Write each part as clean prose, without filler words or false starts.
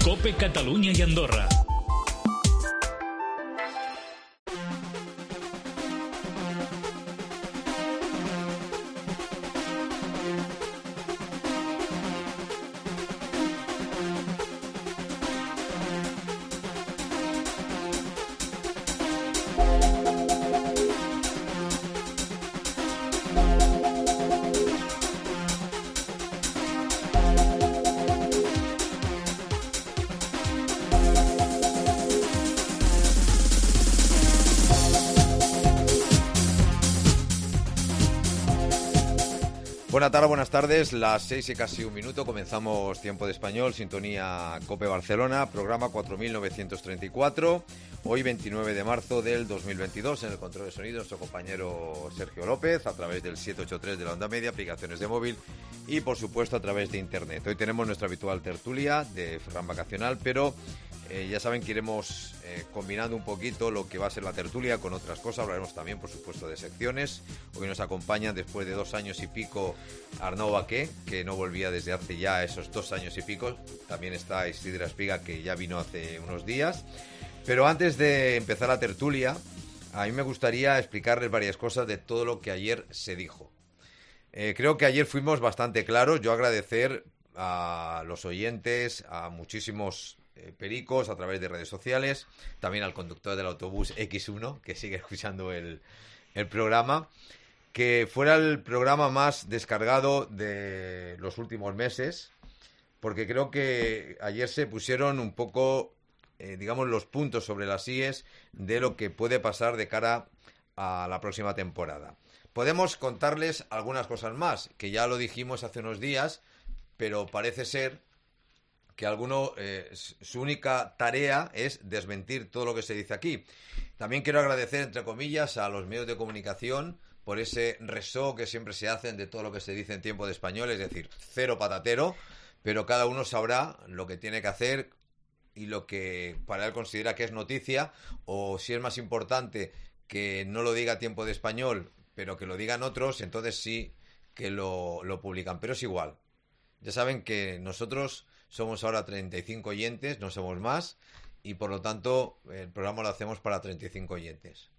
COPE Catalunya i Andorra. Buenas tardes, las 6 y casi un minuto, comenzamos Tiempo de Español, sintonía COPE Barcelona, programa 4934, hoy 29 de marzo del 2022, en el control de sonido nuestro compañero Sergio López, a través del 783 de la onda media, aplicaciones de móvil y por supuesto a través de internet. Hoy tenemos nuestra habitual tertulia de Ferran Vacacional, pero ya saben que iremos combinando un poquito lo que va a ser la tertulia con otras cosas. Hablaremos también, por supuesto, de secciones. Hoy nos acompañan, después de 2 años y pico, Arnau Baqué, que no volvía desde hace ya esos 2 años y pico. También está Isidra Espiga, que ya vino hace unos días. Pero antes de empezar la tertulia, a mí me gustaría explicarles varias cosas de todo lo que ayer se dijo. Creo que ayer fuimos bastante claros. Yo agradecer a los oyentes, a muchísimos pericos a través de redes sociales, también al conductor del autobús X1 que sigue escuchando el programa, que fuera el programa más descargado de los últimos meses, porque creo que ayer se pusieron un poco digamos los puntos sobre las íes de lo que puede pasar de cara a la próxima temporada. Podemos contarles algunas cosas más, que ya lo dijimos hace unos días, pero parece ser que alguno, su única tarea es desmentir todo lo que se dice aquí. También quiero agradecer, entre comillas, a los medios de comunicación por ese resó que siempre se hacen de todo lo que se dice en Tiempo de Español, es decir, cero patatero, pero cada uno sabrá lo que tiene que hacer y lo que para él considera que es noticia, o si es más importante que no lo diga Tiempo de Español, pero que lo digan otros, entonces sí que lo publican, pero es igual. Ya saben que nosotros somos ahora 35 oyentes, no somos más, y por lo tanto el programa lo hacemos para 35 oyentes.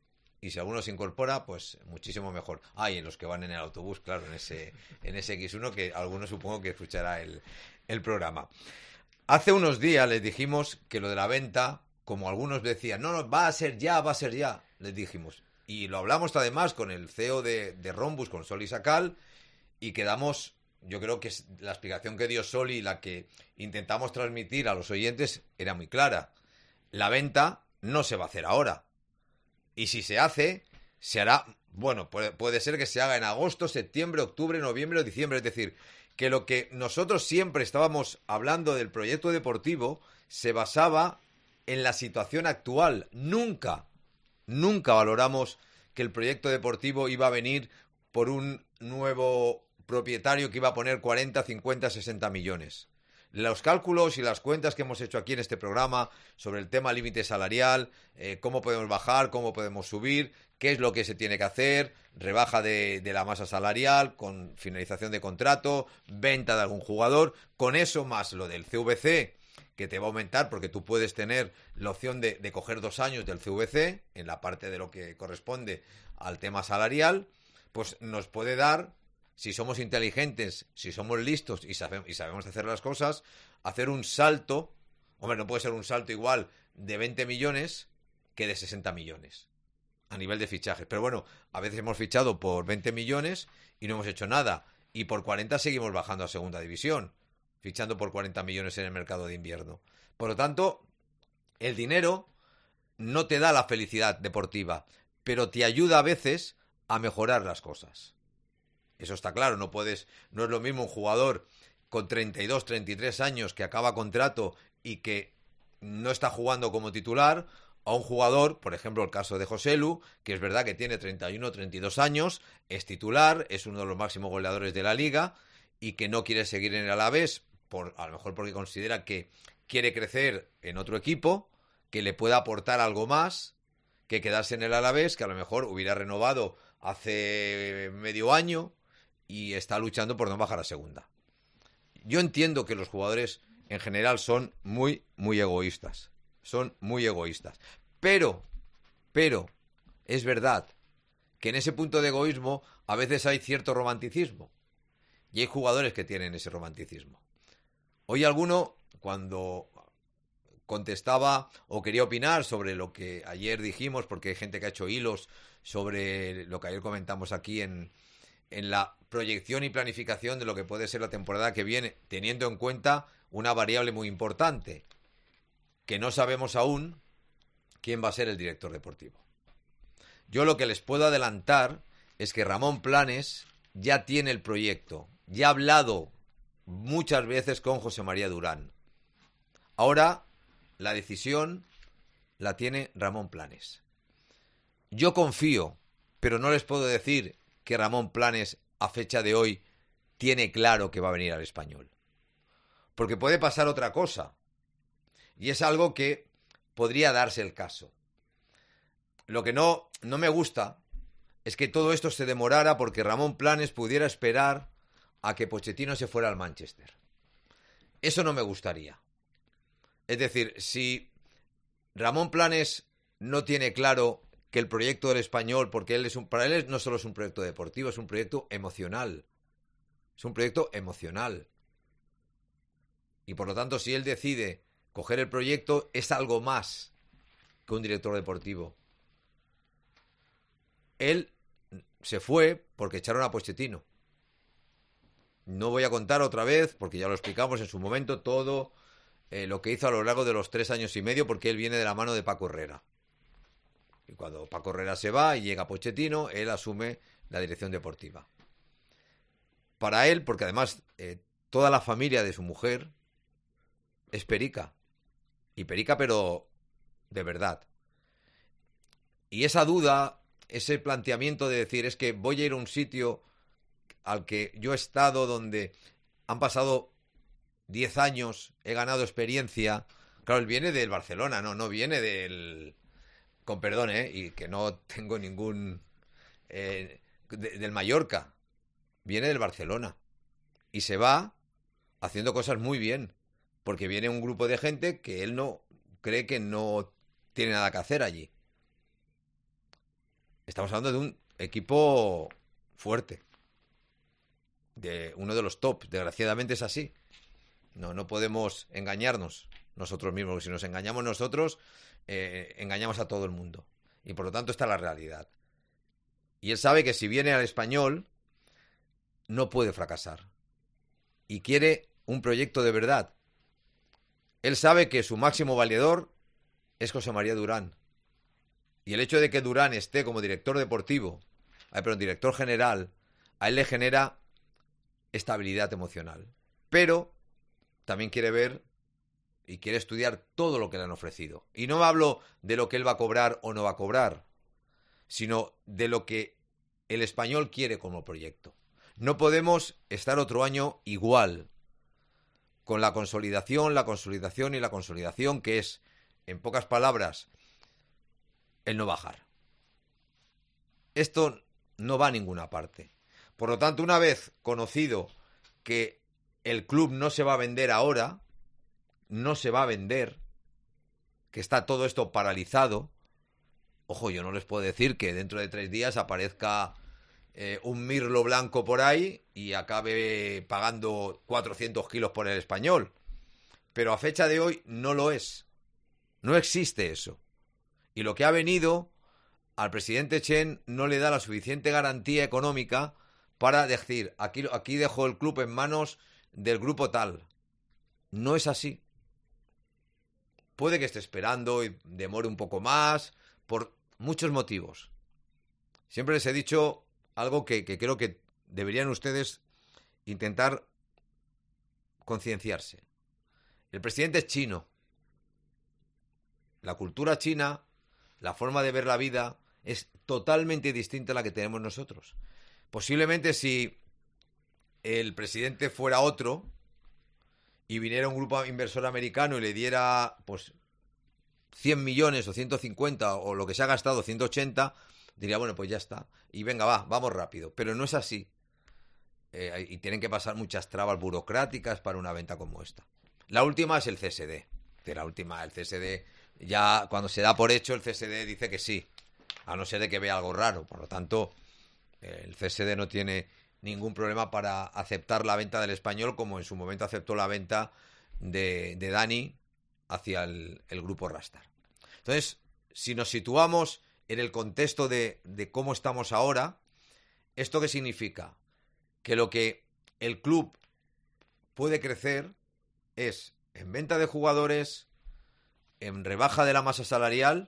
Y si alguno se incorpora, pues muchísimo mejor. Y en los que van en el autobús, claro, en ese X1, que alguno supongo que escuchará el programa. Hace unos días les dijimos que lo de la venta, como algunos decían, no, va a ser ya, les dijimos. Y lo hablamos además con el CEO de Rhombus, con Soli Sacal, y quedamos. Yo creo que la explicación que dio Soli y la que intentamos transmitir a los oyentes era muy clara. La venta no se va a hacer ahora. Y si se hace, se hará, bueno, puede ser que se haga en agosto, septiembre, octubre, noviembre o diciembre. Es decir, que lo que nosotros siempre estábamos hablando del proyecto deportivo se basaba en la situación actual. Nunca valoramos que el proyecto deportivo iba a venir por un nuevo propietario que iba a poner 40, 50, 60 millones. Los cálculos y las cuentas que hemos hecho aquí en este programa sobre el tema límite salarial, cómo podemos bajar, cómo podemos subir, qué es lo que se tiene que hacer, rebaja de la masa salarial, con finalización de contrato, venta de algún jugador, con eso más lo del CVC, que te va a aumentar porque tú puedes tener la opción de coger 2 años del CVC en la parte de lo que corresponde al tema salarial, pues nos puede dar, si somos inteligentes, si somos listos y sabemos hacer las cosas, hacer un salto. Hombre, no puede ser un salto igual de 20 millones que de 60 millones a nivel de fichajes. Pero bueno, a veces hemos fichado por 20 millones y no hemos hecho nada. Y por 40 seguimos bajando a segunda división, fichando por 40 millones en el mercado de invierno. Por lo tanto, el dinero no te da la felicidad deportiva, pero te ayuda a veces a mejorar las cosas. Eso está claro, no es lo mismo un jugador con 32, 33 años que acaba contrato y que no está jugando como titular, a un jugador, por ejemplo el caso de Joselu, que es verdad que tiene 31, 32 años, es titular, es uno de los máximos goleadores de la liga y que no quiere seguir en el Alavés, a lo mejor porque considera que quiere crecer en otro equipo, que le pueda aportar algo más que quedarse en el Alavés, que a lo mejor hubiera renovado hace medio año y está luchando por no bajar a segunda. Yo entiendo que los jugadores en general son muy, muy egoístas. Son muy egoístas. Pero, es verdad que en ese punto de egoísmo a veces hay cierto romanticismo. Y hay jugadores que tienen ese romanticismo. Hoy alguno, cuando contestaba o quería opinar sobre lo que ayer dijimos, porque hay gente que ha hecho hilos sobre lo que ayer comentamos aquí en la proyección y planificación de lo que puede ser la temporada que viene, teniendo en cuenta una variable muy importante, que no sabemos aún quién va a ser el director deportivo. Yo lo que les puedo adelantar es que Ramón Planes ya tiene el proyecto, ya ha hablado muchas veces con José María Durán. Ahora la decisión la tiene Ramón Planes. Yo confío, pero no les puedo decir que Ramón Planes a fecha de hoy tiene claro que va a venir al Español. Porque puede pasar otra cosa. Y es algo que podría darse el caso. Lo que no me gusta es que todo esto se demorara porque Ramón Planes pudiera esperar a que Pochettino se fuera al Manchester. Eso no me gustaría. Es decir, si Ramón Planes no tiene claro que el proyecto del Español, porque para él no solo es un proyecto deportivo, es un proyecto emocional. Es un proyecto emocional. Y por lo tanto, si él decide coger el proyecto, es algo más que un director deportivo. Él se fue porque echaron a Pochettino. No voy a contar otra vez, porque ya lo explicamos en su momento, todo lo que hizo a lo largo de los 3 años y medio, porque él viene de la mano de Paco Herrera. Y cuando Paco Herrera se va y llega Pochettino, él asume la dirección deportiva. Para él, porque además toda la familia de su mujer es perica. Y perica, pero de verdad. Y esa duda, ese planteamiento de decir, es que voy a ir a un sitio al que yo he estado, donde han pasado 10 años, he ganado experiencia. Claro, él viene del Barcelona, no viene del... Con perdón, y que no tengo ningún... del Mallorca. Viene del Barcelona. Y se va haciendo cosas muy bien. Porque viene un grupo de gente que él no cree que no tiene nada que hacer allí. Estamos hablando de un equipo fuerte. De uno de los top. Desgraciadamente es así. No podemos engañarnos nosotros mismos. Porque si nos engañamos nosotros, engañamos a todo el mundo. Y por lo tanto está la realidad. Y él sabe que si viene al Español, no puede fracasar. Y quiere un proyecto de verdad. Él sabe que su máximo valedor es José María Durán. Y el hecho de que Durán esté como director deportivo, director general, a él le genera estabilidad emocional. Pero también quiere ver y quiere estudiar todo lo que le han ofrecido. Y no hablo de lo que él va a cobrar o no va a cobrar, sino de lo que el Español quiere como proyecto. No podemos estar otro año igual, con la consolidación, que es, en pocas palabras, el no bajar. Esto no va a ninguna parte. Por lo tanto, una vez conocido que el club no se va a vender ahora, no se va a vender, que está todo esto paralizado, ojo, yo no les puedo decir que dentro de 3 días aparezca un mirlo blanco por ahí y acabe pagando 400 kilos por el Español. Pero a fecha de hoy no lo es. No existe eso. Y lo que ha venido, al presidente Chen no le da la suficiente garantía económica para decir, aquí dejo el club en manos del grupo tal. No es así. Puede que esté esperando y demore un poco más, por muchos motivos. Siempre les he dicho algo que creo que deberían ustedes intentar concienciarse. El presidente es chino. La cultura china, la forma de ver la vida, es totalmente distinta a la que tenemos nosotros. Posiblemente si el presidente fuera otro y viniera un grupo inversor americano y le diera pues 100 millones o 150 o lo que se ha gastado, 180, diría, bueno, pues ya está. Y venga, vamos rápido. Pero no es así. Y tienen que pasar muchas trabas burocráticas para una venta como esta. La última es el CSD. El CSD, ya cuando se da por hecho, el CSD dice que sí, a no ser de que vea algo raro. Por lo tanto, el CSD no tiene ningún problema para aceptar la venta del Español, como en su momento aceptó la venta de Dani hacia el grupo Rastar. Entonces, si nos situamos en el contexto de cómo estamos ahora, ¿esto qué significa? Que lo que el club puede crecer es en venta de jugadores, en rebaja de la masa salarial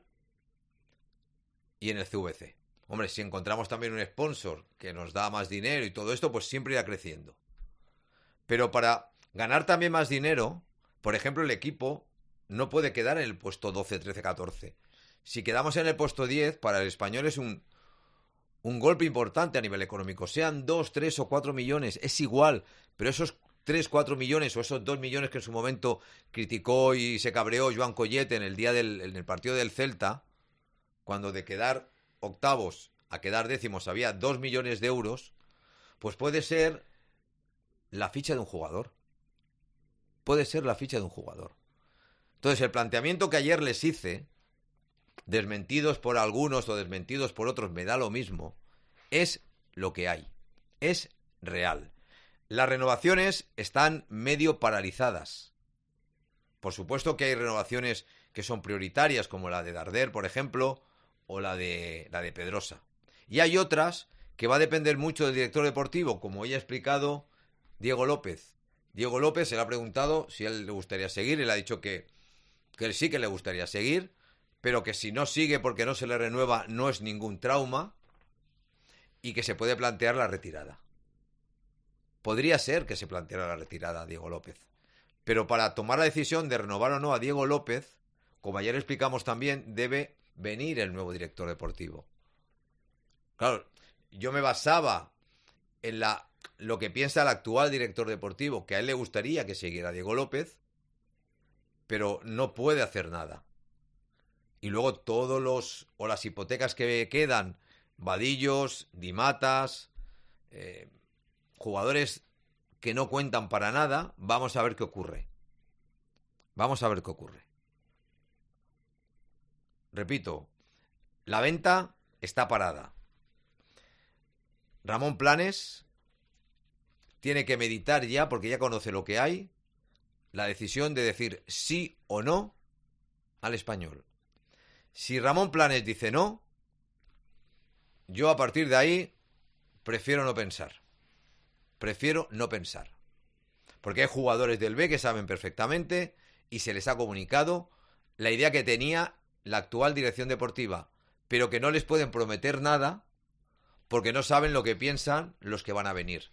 y en el CVC. Hombre, si encontramos también un sponsor que nos da más dinero y todo esto, pues siempre irá creciendo. Pero para ganar también más dinero, por ejemplo, el equipo no puede quedar en el puesto 12, 13, 14. Si quedamos en el puesto 10, para el Español es un golpe importante a nivel económico. Sean 2, 3 o 4 millones, es igual. Pero esos 3, 4 millones o esos 2 millones que en su momento criticó y se cabreó Joan Collete en el partido del Celta, cuando de quedar octavos a quedar décimos había 2 millones de euros, pues puede ser la ficha de un jugador. Puede ser la ficha de un jugador. Entonces, el planteamiento que ayer les hice, desmentidos por algunos o desmentidos por otros, me da lo mismo, es lo que hay. Es real. Las renovaciones están medio paralizadas. Por supuesto que hay renovaciones que son prioritarias, como la de Darder, por ejemplo, o la de Pedrosa. Y hay otras que va a depender mucho del director deportivo, como ya ha explicado Diego López. Diego López se le ha preguntado si a él le gustaría seguir, y le ha dicho que él sí que le gustaría seguir, pero que si no sigue porque no se le renueva no es ningún trauma y que se puede plantear la retirada. Podría ser que se planteara la retirada a Diego López, pero para tomar la decisión de renovar o no a Diego López, como ayer explicamos también, debe venir el nuevo director deportivo. Claro, yo me basaba en lo que piensa el actual director deportivo, que a él le gustaría que siguiera Diego López, pero no puede hacer nada. Y luego todos las hipotecas que quedan, Vadillos, Dimatas, jugadores que no cuentan para nada, vamos a ver qué ocurre. Vamos a ver qué ocurre. Repito, la venta está parada. Ramón Planes tiene que meditar ya, porque ya conoce lo que hay, la decisión de decir sí o no al Español. Si Ramón Planes dice no, yo a partir de ahí prefiero no pensar. Prefiero no pensar. Porque hay jugadores del B que saben perfectamente y se les ha comunicado la idea que tenía la actual dirección deportiva, pero que no les pueden prometer nada porque no saben lo que piensan los que van a venir.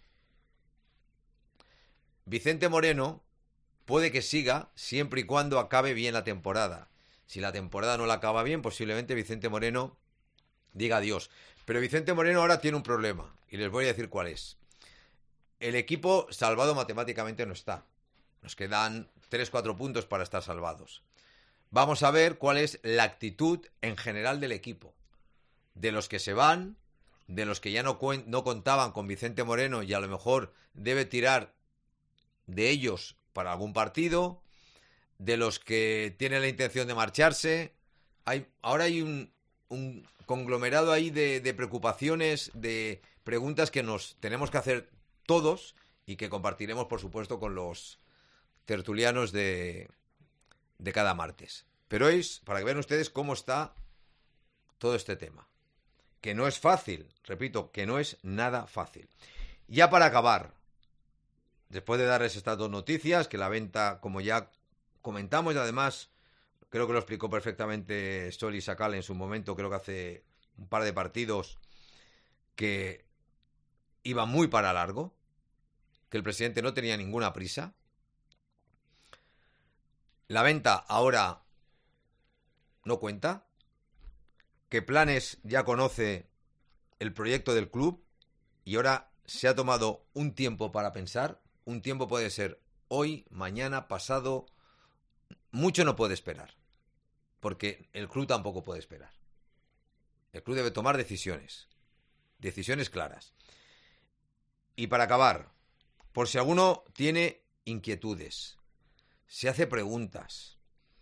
Vicente Moreno puede que siga siempre y cuando acabe bien la temporada. Si la temporada no la acaba bien, posiblemente Vicente Moreno diga adiós. Pero Vicente Moreno ahora tiene un problema, y les voy a decir cuál es. El equipo salvado matemáticamente no está. Nos quedan 3-4 puntos para estar salvados. Vamos a ver cuál es la actitud en general del equipo. De los que se van, de los que ya no contaban con Vicente Moreno y a lo mejor debe tirar de ellos para algún partido, de los que tienen la intención de marcharse. Ahora hay un conglomerado ahí de preocupaciones, de preguntas que nos tenemos que hacer todos y que compartiremos, por supuesto, con los tertulianos de cada martes. Pero es para que vean ustedes cómo está todo este tema. Que no es fácil, repito, que no es nada fácil. Ya para acabar, después de darles estas dos noticias, que la venta, como ya comentamos, y además creo que lo explicó perfectamente Soli Sakal en su momento, creo que hace un par de partidos, que iba muy para largo, que el presidente no tenía ninguna prisa. La venta ahora no cuenta, que Planes ya conoce el proyecto del club y ahora se ha tomado un tiempo para pensar. Un tiempo puede ser hoy, mañana, pasado. Mucho no puede esperar, porque el club tampoco puede esperar. El club debe tomar decisiones claras. Y para acabar, por si alguno tiene inquietudes, se hace preguntas,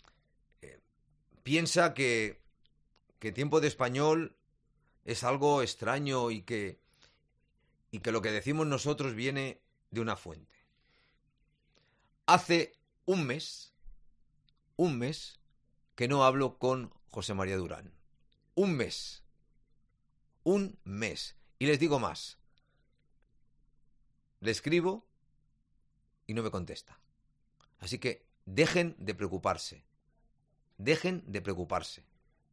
piensa que Tiempo de Español es algo extraño y que lo que decimos nosotros viene de una fuente. Hace un mes que no hablo con José María Durán. Un mes. Y les digo más. Le escribo y no me contesta. Así que dejen de preocuparse. Dejen de preocuparse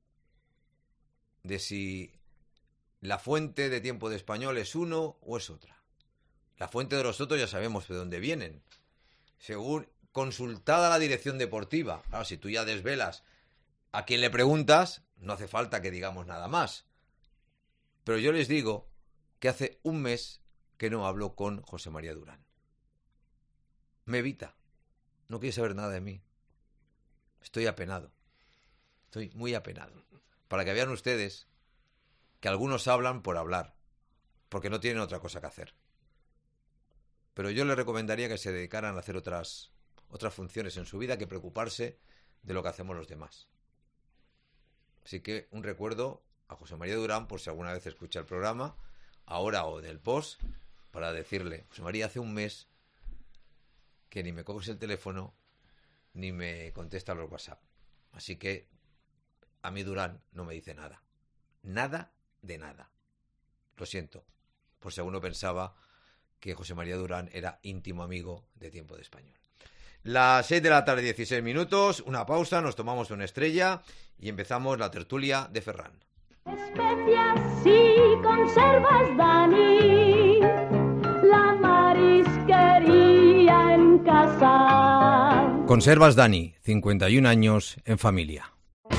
de si la fuente de Tiempo de Español es uno o es otra. La fuente de los otros ya sabemos de dónde vienen. Según consultada la dirección deportiva. Claro, si tú ya desvelas a quién le preguntas, no hace falta que digamos nada más. Pero yo les digo que hace un mes que no hablo con José María Durán. Me evita. No quiere saber nada de mí. Estoy apenado. Estoy muy apenado. Para que vean ustedes que algunos hablan por hablar, porque no tienen otra cosa que hacer. Pero yo les recomendaría que se dedicaran a hacer otras funciones en su vida que preocuparse de lo que hacemos los demás. Así que un recuerdo a José María Durán, por si alguna vez escucha el programa, ahora o del post, para decirle: José María, hace un mes que ni me coges el teléfono ni me contesta los WhatsApp. Así que a mí Durán no me dice nada. Nada de nada. Lo siento, por si alguno pensaba que José María Durán era íntimo amigo de Tiempo de Español. Las 6 de la tarde, 16 minutos, una pausa, nos tomamos una estrella y empezamos la tertulia de Ferran. Especias y conservas, Dani, la marisquería en casa. Conservas Dani, 51 años en familia.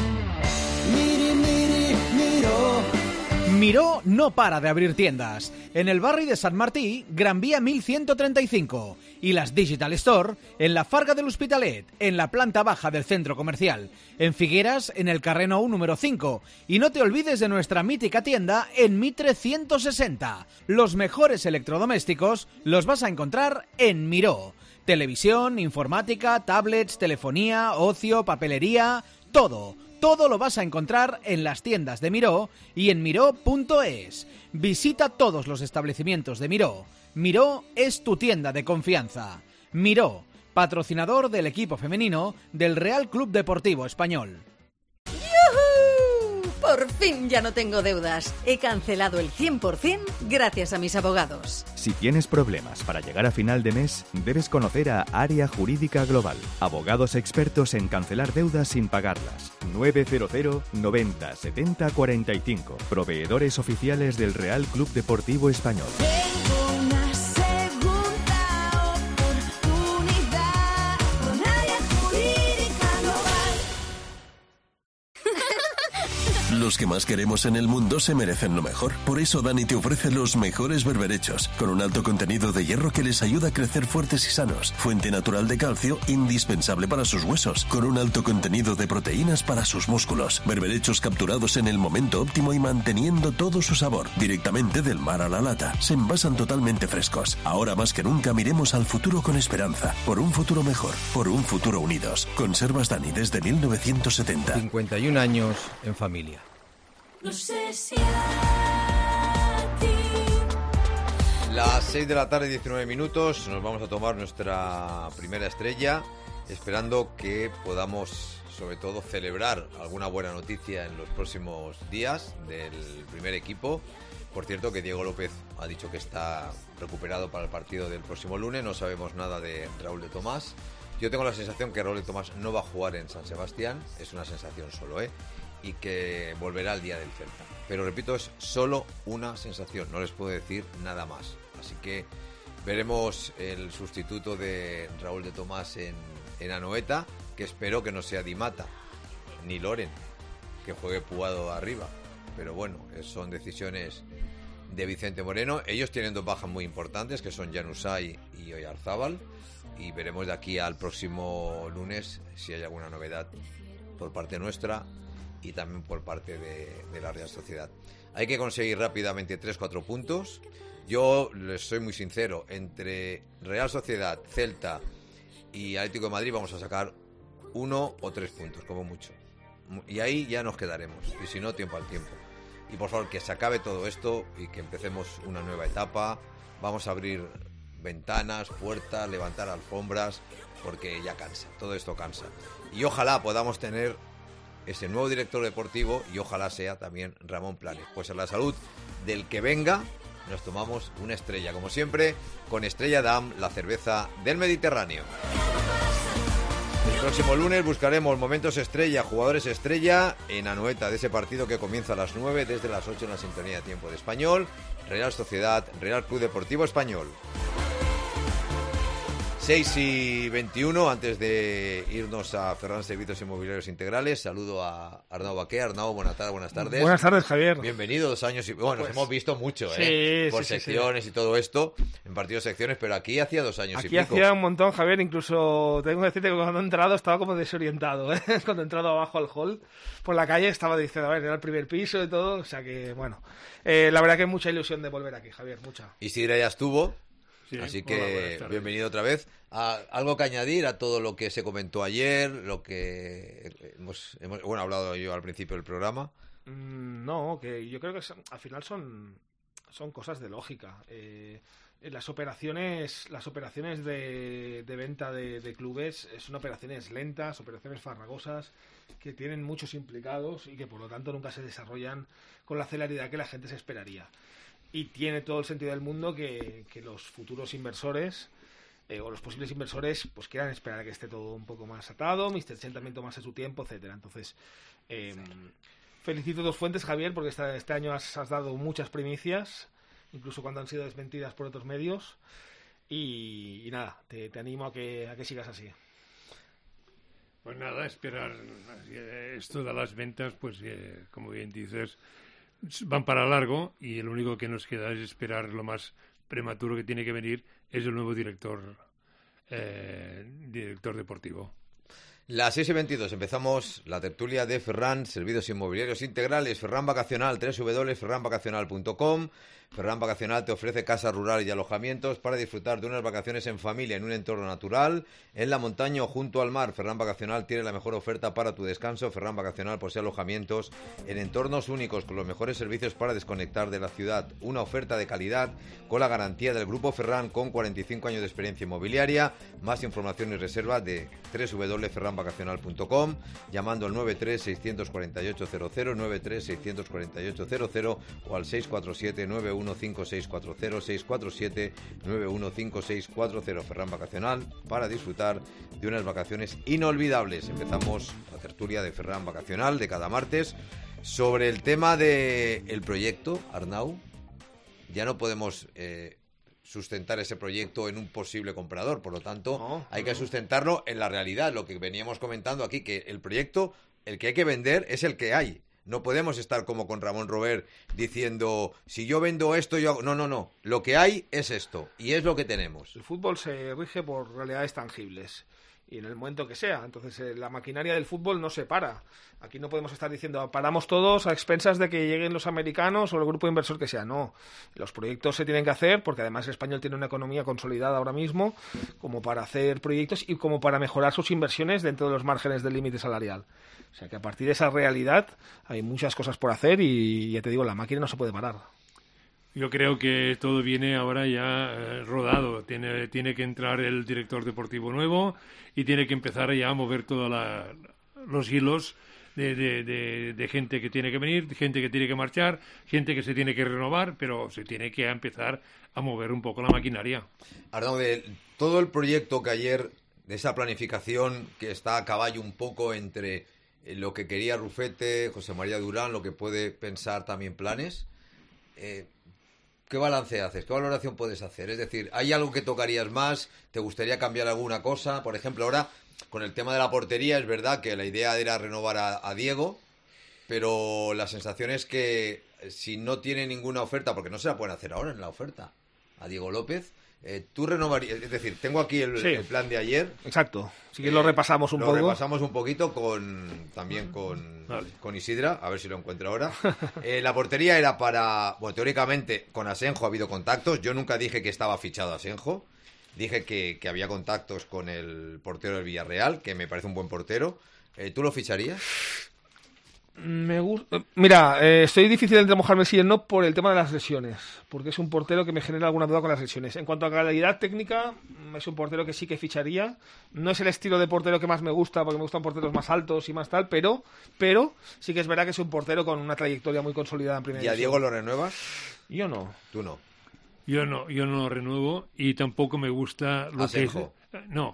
Miró no para de abrir tiendas. En el barri de Sant Martí, Gran Vía 1135. Y las Digital Store en la Farga de l'Hospitalet, en la planta baja del centro comercial. En Figueras, en el carrer Nou número 5. Y no te olvides de nuestra mítica tienda en Mitre 160. Los mejores electrodomésticos los vas a encontrar en Miró. Televisión, informática, tablets, telefonía, ocio, papelería, todo. Todo lo vas a encontrar en las tiendas de Miró y en miró.es. Visita todos los establecimientos de Miró. Miró es tu tienda de confianza. Miró, patrocinador del equipo femenino del Real Club Deportivo Español. ¡Yujú! Por fin ya no tengo deudas. He cancelado el 100% gracias a mis abogados. Si tienes problemas para llegar a final de mes, debes conocer a Área Jurídica Global. Abogados expertos en cancelar deudas sin pagarlas. 900 90 70 45. Proveedores oficiales del Real Club Deportivo Español. Tengo una segunda oportunidad con Área Jurídica Global. Los que más queremos en el mundo se merecen lo mejor. Por eso Dani te ofrece los mejores berberechos, con un alto contenido de hierro que les ayuda a crecer fuertes y sanos. Fuente natural de calcio, indispensable para sus huesos, con un alto contenido de proteínas para sus músculos. Berberechos capturados en el momento óptimo y manteniendo todo su sabor. Directamente del mar a la lata. Se envasan totalmente frescos. Ahora más que nunca miremos al futuro con esperanza. Por un futuro mejor. Por un futuro unidos. Conservas Dani desde 1970. 51 años en familia. No sé si a ti. Las 6 de la tarde, 19 minutos, nos vamos a tomar nuestra primera estrella, esperando que podamos, sobre todo, celebrar alguna buena noticia en los próximos días del primer equipo. Por cierto, que Diego López ha dicho que está recuperado para el partido del próximo lunes. No sabemos nada de Raúl de Tomás. Yo tengo la sensación que Raúl de Tomás no va a jugar en San Sebastián. Es una sensación solo, y que volverá al día del Celta. Pero repito, es solo una sensación, no les puedo decir nada más. Así que veremos el sustituto de Raúl de Tomás en Anoeta, que espero que no sea Di Mata, ni Loren, que juegue Puado arriba. Pero bueno, son decisiones de Vicente Moreno. Ellos tienen dos bajas muy importantes, que son Januzaj y Oyarzábal, y veremos de aquí al próximo lunes si hay alguna novedad por parte nuestra y también por parte de la Real Sociedad. Hay que conseguir rápidamente 3-4 puntos. Yo les soy muy sincero, entre Real Sociedad, Celta y Atlético de Madrid vamos a sacar 1 o 3 puntos, como mucho. Y ahí ya nos quedaremos, y si no, tiempo al tiempo. Y por favor, que se acabe todo esto y que empecemos una nueva etapa. Vamos a abrir ventanas, puertas, levantar alfombras, porque ya cansa, todo esto cansa. Y ojalá podamos tener ese nuevo director deportivo, y ojalá sea también Ramón Planes. Pues en la salud del que venga, nos tomamos una estrella, como siempre, con Estrella Damm, la cerveza del Mediterráneo. El próximo lunes buscaremos momentos estrella, jugadores estrella en Anoeta, de ese partido que comienza a las 9, desde las 8 en la sintonía de Tiempo de Español, Real Sociedad, Real Club Deportivo Español. 6:21, antes de irnos a Ferran Servicios Inmobiliarios Integrales, saludo a Arnau Baqué. Arnau, buenas tardes. Buenas tardes, Javier. Bienvenido, 2 años y... Bueno, nos hemos visto mucho, por sí, secciones y todo esto, en partidos de secciones, pero aquí hacía 2 años y pico. Aquí hacía un montón, Javier, incluso tengo que decirte que cuando he entrado estaba como desorientado, ¿eh? Cuando he entrado abajo al hall, por la calle, estaba diciendo, a ver, era el primer piso y todo, o sea que, bueno, la verdad que hay mucha ilusión de volver aquí, Javier, mucha. Isidra ya estuvo. Sí, así hola, que bienvenido otra vez. ¿Algo que añadir a todo lo que se comentó ayer, lo que hemos hablado yo al principio del programa? No, que yo creo que al final son cosas de lógica. Las operaciones de venta de clubes son operaciones lentas, operaciones farragosas, que tienen muchos implicados y que por lo tanto nunca se desarrollan con la celeridad que la gente se esperaría. Y tiene todo el sentido del mundo que los futuros inversores o los posibles inversores pues quieran esperar a que esté todo un poco más atado, Mr. Chen también tomase su tiempo, etcétera. Entonces, felicito a Dos Fuentes, Javier, porque este año has dado muchas primicias, incluso cuando han sido desmentidas por otros medios. Y nada, te animo a que sigas así. Pues nada, esperar. Esto de las ventas, pues como bien dices, van para largo, y lo único que nos queda es esperar. Lo más prematuro que tiene que venir es el nuevo director deportivo. Las 6:22 empezamos la tertulia de Ferran Servicios Inmobiliarios Integrales. Ferran Vacacional, www.ferranvacacional.com. Ferran Vacacional te ofrece casa rural y alojamientos para disfrutar de unas vacaciones en familia en un entorno natural, en la montaña o junto al mar. Ferran Vacacional tiene la mejor oferta para tu descanso. Ferran Vacacional posee alojamientos en entornos únicos con los mejores servicios para desconectar de la ciudad. Una oferta de calidad con la garantía del Grupo Ferran, con 45 años de experiencia inmobiliaria. Más información y reserva de www.ferranvacacional.com, llamando al 93-648-00, 93-648-00 o al 647-915640, 647-915640. Ferran Vacacional, para disfrutar de unas vacaciones inolvidables. Empezamos la tertulia de Ferran Vacacional de cada martes sobre el tema del proyecto. Arnau, ya no podemos sustentar ese proyecto en un posible comprador, por lo tanto hay que sustentarlo en la realidad, lo que veníamos comentando aquí, que el proyecto, el que hay que vender es el que hay. No podemos estar como con Ramón Robert diciendo, si yo vendo esto, yo hago... No. Lo que hay es esto, y es lo que tenemos. El fútbol se rige por realidades tangibles, y en el momento que sea. Entonces, la maquinaria del fútbol no se para. Aquí no podemos estar diciendo, paramos todos a expensas de que lleguen los americanos o el grupo inversor que sea. No, los proyectos se tienen que hacer, porque además el español tiene una economía consolidada ahora mismo, como para hacer proyectos y como para mejorar sus inversiones dentro de los márgenes del límite salarial. O sea que a partir de esa realidad hay muchas cosas por hacer, y ya te digo, la máquina no se puede parar. Yo creo que todo viene ahora ya rodado. Tiene que entrar el director deportivo nuevo y tiene que empezar ya a mover todos los hilos de gente que tiene que venir, gente que tiene que marchar, gente que se tiene que renovar, pero se tiene que empezar a mover un poco la maquinaria. Arnau, de todo el proyecto que ayer, de esa planificación que está a caballo un poco entre lo que quería Rufete, José María Durán, lo que puede pensar también Planes, ¿qué balance haces? ¿Qué valoración puedes hacer? Es decir, ¿hay algo que tocarías más? ¿Te gustaría cambiar alguna cosa? Por ejemplo, ahora, con el tema de la portería, es verdad que la idea era renovar a Diego, pero la sensación es que si no tiene ninguna oferta, porque no se la pueden hacer ahora en la oferta, a Diego López, tú renovarías... Es decir, tengo aquí el plan de ayer. Exacto. Si que lo repasamos un poco. Lo repasamos un poquito con Isidra, a ver si lo encuentro ahora. La portería era para... Bueno, teóricamente con Asenjo ha habido contactos. Yo nunca dije que estaba fichado Asenjo. Dije que había contactos con el portero del Villarreal, que me parece un buen portero. ¿Tú lo ficharías? Me gusta. Mira, estoy difícil entre mojarme sí y no por el tema de las lesiones, porque es un portero que me genera alguna duda con las lesiones. En cuanto a calidad técnica, es un portero que sí que ficharía. No es el estilo de portero que más me gusta, porque me gustan porteros más altos y más tal, pero sí que es verdad que es un portero con una trayectoria muy consolidada en primera ¿Y a división. Diego lo renuevas? Yo no. Tú no. Yo no lo renuevo y tampoco me gusta lo que es... Asenjo. No.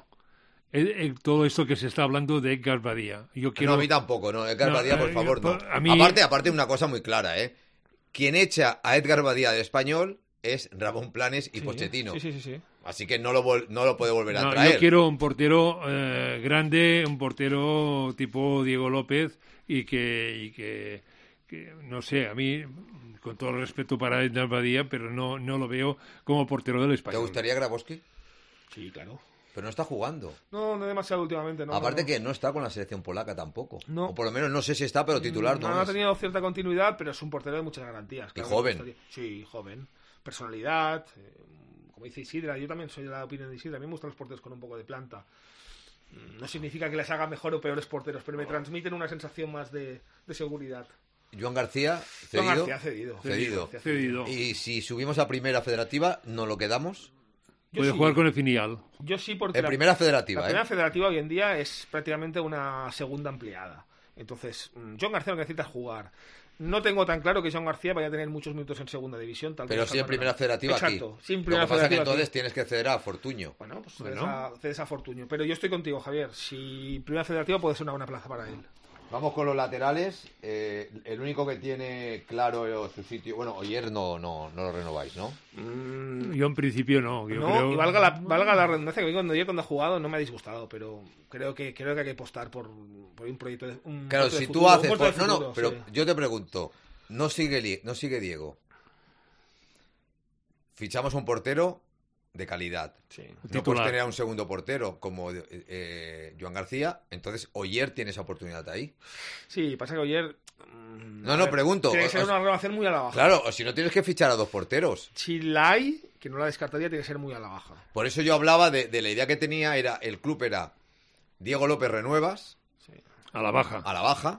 Todo esto que se está hablando de Edgar Badía. Yo quiero... No, a mí tampoco, no. Edgar Badía, por favor, no. A mí... Aparte, una cosa muy clara, ¿eh? Quien echa a Edgar Badía de Español es Ramón Planes y Pochettino. Sí. Así que no lo puede volver a No, traer. yo quiero un portero grande, un portero tipo Diego López y que no sé, a mí, con todo el respeto para Edgar Badía, pero no lo veo como portero del ¿Te Español. gustaría Grabowski? Sí, claro. Pero no está jugando. No demasiado últimamente. No, Aparte no. que no está con la selección polaca tampoco. No. O por lo menos no sé si está, pero titular no ha es. tenido cierta continuidad, pero es un portero de muchas garantías. Y Claro, joven. Sí, joven. Personalidad, como dice Isidra, yo también soy de la opinión de Isidra. A mí me gustan los porteros con un poco de planta. No significa que les haga mejor o peores porteros, pero me transmiten una sensación más de seguridad. Joan García, Joan cedido. García cedido. Cedido. Y si subimos a primera federativa, ¿no lo quedamos? Yo Puede sí. jugar con el filial. Yo sí, porque En primera federativa, la primera federativa hoy en día es prácticamente una segunda ampliada. Entonces, Joan García lo que necesita es jugar. No tengo tan claro que Joan García vaya a tener muchos minutos en segunda división. Tal Pero como sí en está primera federativa aquí. Exacto, sin Lo primera que pasa es que federativa entonces aquí. tienes que ceder a Fortuño. Bueno, pues Bueno. cedes a Fortuño. Pero yo estoy contigo, Javier. Si primera federativa puede ser una buena plaza para él. Vamos con los laterales. El único que tiene claro su sitio... Bueno, Oyer no lo renováis, ¿no? Yo en principio no. Yo No, creo... y valga la redundancia que cuando ha jugado no me ha disgustado, pero creo que hay que apostar por un proyecto de un Claro, puerto de si futuro, tú haces... un puerto de No, futuro, pero sí. yo te pregunto. No sigue Diego. Fichamos un portero de calidad. Sí. No Titular. puedes tener a un segundo portero como Joan García. Entonces, Oyer tiene esa oportunidad ahí. Sí, pasa que ayer... No, pregunto. Tiene que ser O- una renovación muy a la baja. Claro, o si no tienes que fichar a dos porteros. Si la hay, que no la descartaría, tiene que ser muy a la baja. Por eso yo hablaba de la idea que tenía, el club era Diego López renuevas A la baja. a la baja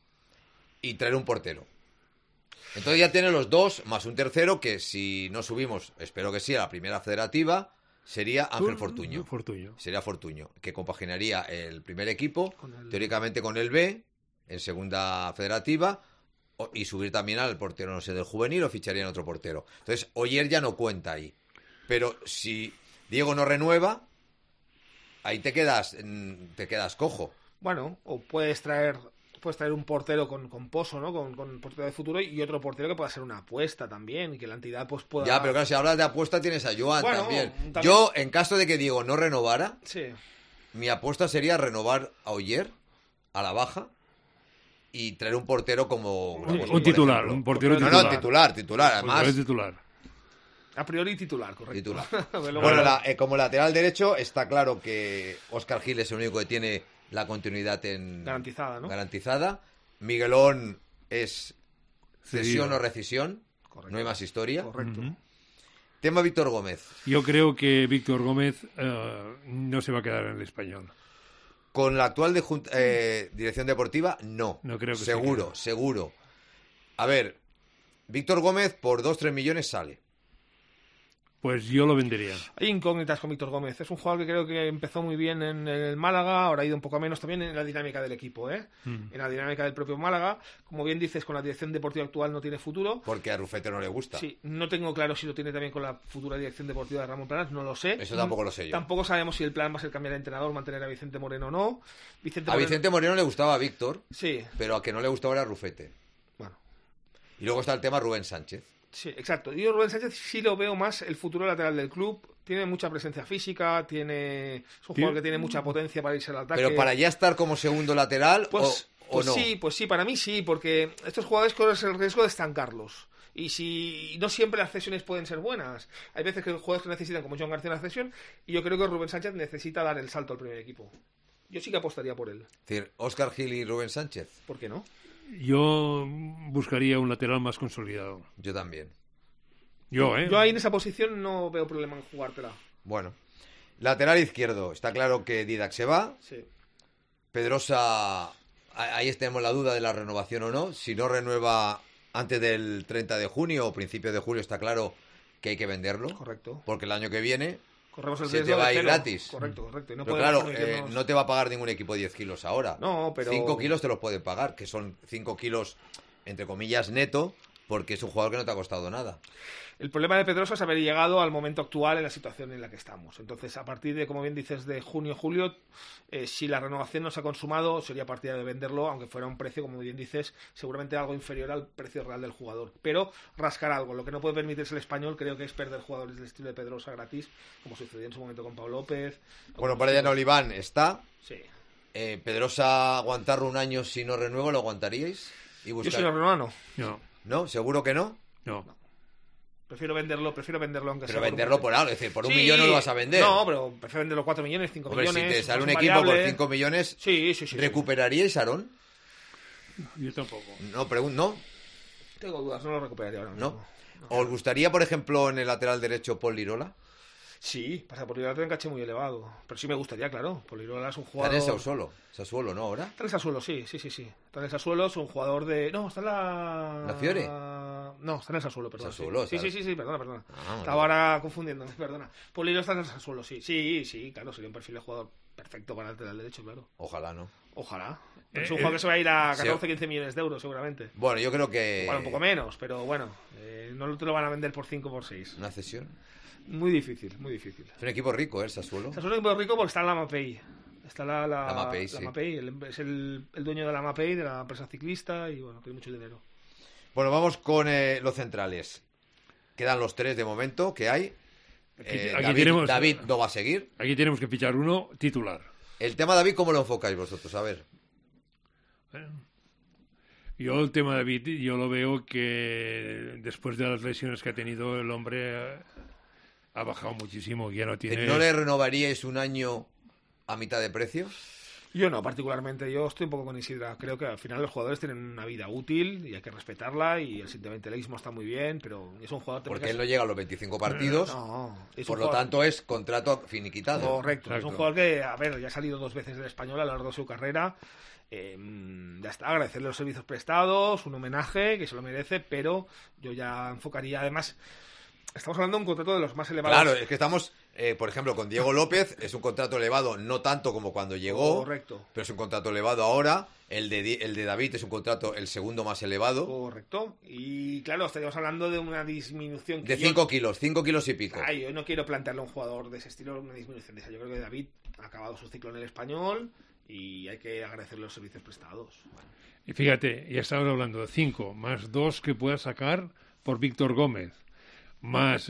y traer un portero. Entonces ya tiene los dos, más un tercero que si no subimos, espero que sí, a la primera federativa, sería Ángel Fortuño. Sería Fortuño, que compaginaría el primer equipo, teóricamente con el B, en segunda federativa, y subir también al portero, no sé, del juvenil, o ficharían otro portero. Entonces, Oyer ya no cuenta ahí. Pero si Diego no renueva, ahí te quedas cojo. Bueno, o puedes traer un portero con pozo, ¿no? Con portero de futuro y otro portero que pueda ser una apuesta también y que la entidad pues pueda... Ya, pero claro, si hablas de apuesta tienes a Joan Bueno, también. también. Yo, en caso de que Diego no renovara, Sí. mi apuesta sería renovar a Oyer a la baja y traer un portero como... Un titular, un portero No, titular. no, titular, además. Portero titular. A priori titular, correcto. Titular. Pero luego- Bueno, como lateral derecho está claro que Óscar Gil es el único que tiene la continuidad Garantizada, ¿no? garantizada. Miguelón es cesión Cedido. o rescisión. Correcto. No hay más historia. Correcto. Ujú. Tema Víctor Gómez. Yo creo que Víctor Gómez no se va a quedar en el Español. Con la actual dirección deportiva, no. No creo que seguro, seguro. A ver, Víctor Gómez por 2-3 millones sale. Pues yo lo vendería. Hay incógnitas con Víctor Gómez. Es un jugador que creo que empezó muy bien en el Málaga, ahora ha ido un poco a menos también en la dinámica del equipo, ¿eh? En la dinámica del propio Málaga. Como bien dices, con la dirección deportiva actual no tiene futuro. Porque a Rufete no le gusta. Sí, no tengo claro si lo tiene también con la futura dirección deportiva de Ramón Planas, no lo sé. Eso tampoco lo sé yo. Tampoco sabemos si el plan va a ser cambiar de entrenador, mantener a Vicente Moreno o no. A Vicente Moreno le gustaba a Víctor, Sí, pero a que no le gustaba era Rufete. bueno. Y luego está el tema Rubén Sánchez. Sí, exacto. Yo Rubén Sánchez sí lo veo más el futuro lateral del club. Tiene mucha presencia física, es un jugador que tiene mucha potencia para irse al ataque. Pero para ya estar como segundo lateral Pues o no. sí, para mí sí, porque estos jugadores corren el riesgo de estancarlos. Y si no siempre las cesiones pueden ser buenas. Hay veces que los jugadores que necesitan, como Joan García, una cesión, y yo creo que Rubén Sánchez necesita dar el salto al primer equipo. Yo sí que apostaría por él. Es decir, Óscar Gil y Rubén Sánchez. ¿Por qué no? Yo buscaría un lateral más consolidado. Yo también. Yo Yo ahí en esa posición no veo problema en jugártela. Bueno, Lateral izquierdo, está claro que Didac se va. Sí. Pedrosa, ahí tenemos la duda de la renovación o no. Si no renueva antes del 30 de junio o principio de julio, está claro que hay que venderlo. Correcto. Porque el año que viene Corremos el se te riesgo va a de ir cero. gratis. Correcto. Y no Pero podemos claro, permitirnos- no te va a pagar ningún equipo 10 kilos ahora. No, pero... 5 kilos te los pueden pagar, que son 5 kilos, entre comillas, neto, porque es un jugador que no te ha costado nada. El problema de Pedrosa es haber llegado al momento actual en la situación en la que estamos. Entonces, a partir de, como bien dices, de junio, julio, si la renovación no se ha consumado, sería partidario de venderlo, aunque fuera un precio, como bien dices, seguramente algo inferior al precio real del jugador. Pero rascar algo. Lo que no puede permitirse el español, creo que es perder jugadores del estilo de Pedrosa gratis, como sucedió en su momento con Pablo López. Bueno, Brian Oliván está. Sí. Pedrosa, aguantarlo un año si no renuevo, ¿lo aguantaríais? Y Yo buscar... si lo renueva, no. No, ¿No? ¿Seguro que no? no. Prefiero venderlo aunque Pero sea venderlo un- por algo, es decir, por un Sí, millón no lo vas a vender. No, pero prefiero venderlo 4 millones, 5 Hombre, si millones. te sale un más equipo por variable. 5 millones, Sí. ¿recuperaríais a Aarón? Yo tampoco. ¿No? Tengo dudas, no lo recuperaría ahora ¿No? mismo. ¿Os gustaría, por ejemplo, en el lateral derecho Paul Lirola? Sí, pasa por Polirola tiene un caché muy elevado. Pero sí me gustaría, claro. Polirola es un Está jugador... en el Sassuolo, ¿no? Ahora. Está en el Sassuolo, sí. Está en el Sassuolo, es un jugador de... No, está en la... ¿La Fiore? No, está en el Sassuolo, perdón. Sassuolo, sí, ¿sabes? sí, perdona. Ah, Estaba ahora confundiéndome, perdona. Polirola está en el Sassuolo, sí. Sí, claro, sería un perfil de jugador perfecto para el lateral derecho, claro. Ojalá, ¿no? Ojalá. Pero es un jugador que se va a ir a sí. 14-15 millones de euros, seguramente. Bueno, yo creo que... Igual un poco menos, pero bueno. No te lo van a vender por 5 o por 6. ¿Una cesión? Muy difícil, muy difícil. Es un equipo rico, el Sassuolo. Sassuolo es un equipo rico porque está en la Mapei. Está la Mapei, sí. Mapei, es el dueño de la Mapei, de la empresa ciclista, y bueno, tiene mucho dinero. Bueno, vamos con los centrales. Quedan los 3 de momento que hay. Aquí David no va a seguir. Aquí tenemos que fichar uno titular. El tema David, ¿cómo lo enfocáis vosotros? A ver. Yo el tema de David, yo lo veo que después de las lesiones que ha tenido el hombre ha bajado muchísimo. Ya no tiene... ¿No le renovaríais un año a mitad de precio? Yo no, particularmente. Yo estoy un poco con Isidra. Creo que al final los jugadores tienen una vida útil y hay que respetarla, y el sentimentalismo está muy bien, pero es un jugador... Porque él no llega a los 25 partidos. No, es Por un lo jugador- tanto, es contrato finiquitado. Correcto, es Exacto. un jugador que, a ver, ya ha salido 2 veces del Español a lo largo de su carrera. Ya está, agradecerle los servicios prestados, un homenaje que se lo merece, pero yo ya enfocaría, además, estamos hablando de un contrato de los más elevados. Claro, es que estamos, por ejemplo, con Diego López, es un contrato elevado, no tanto como cuando llegó, Correcto. pero es un contrato elevado ahora. El de David es un contrato el segundo más elevado, Correcto. Y claro, estaríamos hablando de una disminución que de 5 kilos y pico. Ay, yo no quiero plantearle a un jugador de ese estilo una disminución de esa. Yo creo que David ha acabado su ciclo en el Español y hay que agradecerle los servicios prestados. Y fíjate, ya estamos hablando de 5, más 2 que pueda sacar por Víctor Gómez, más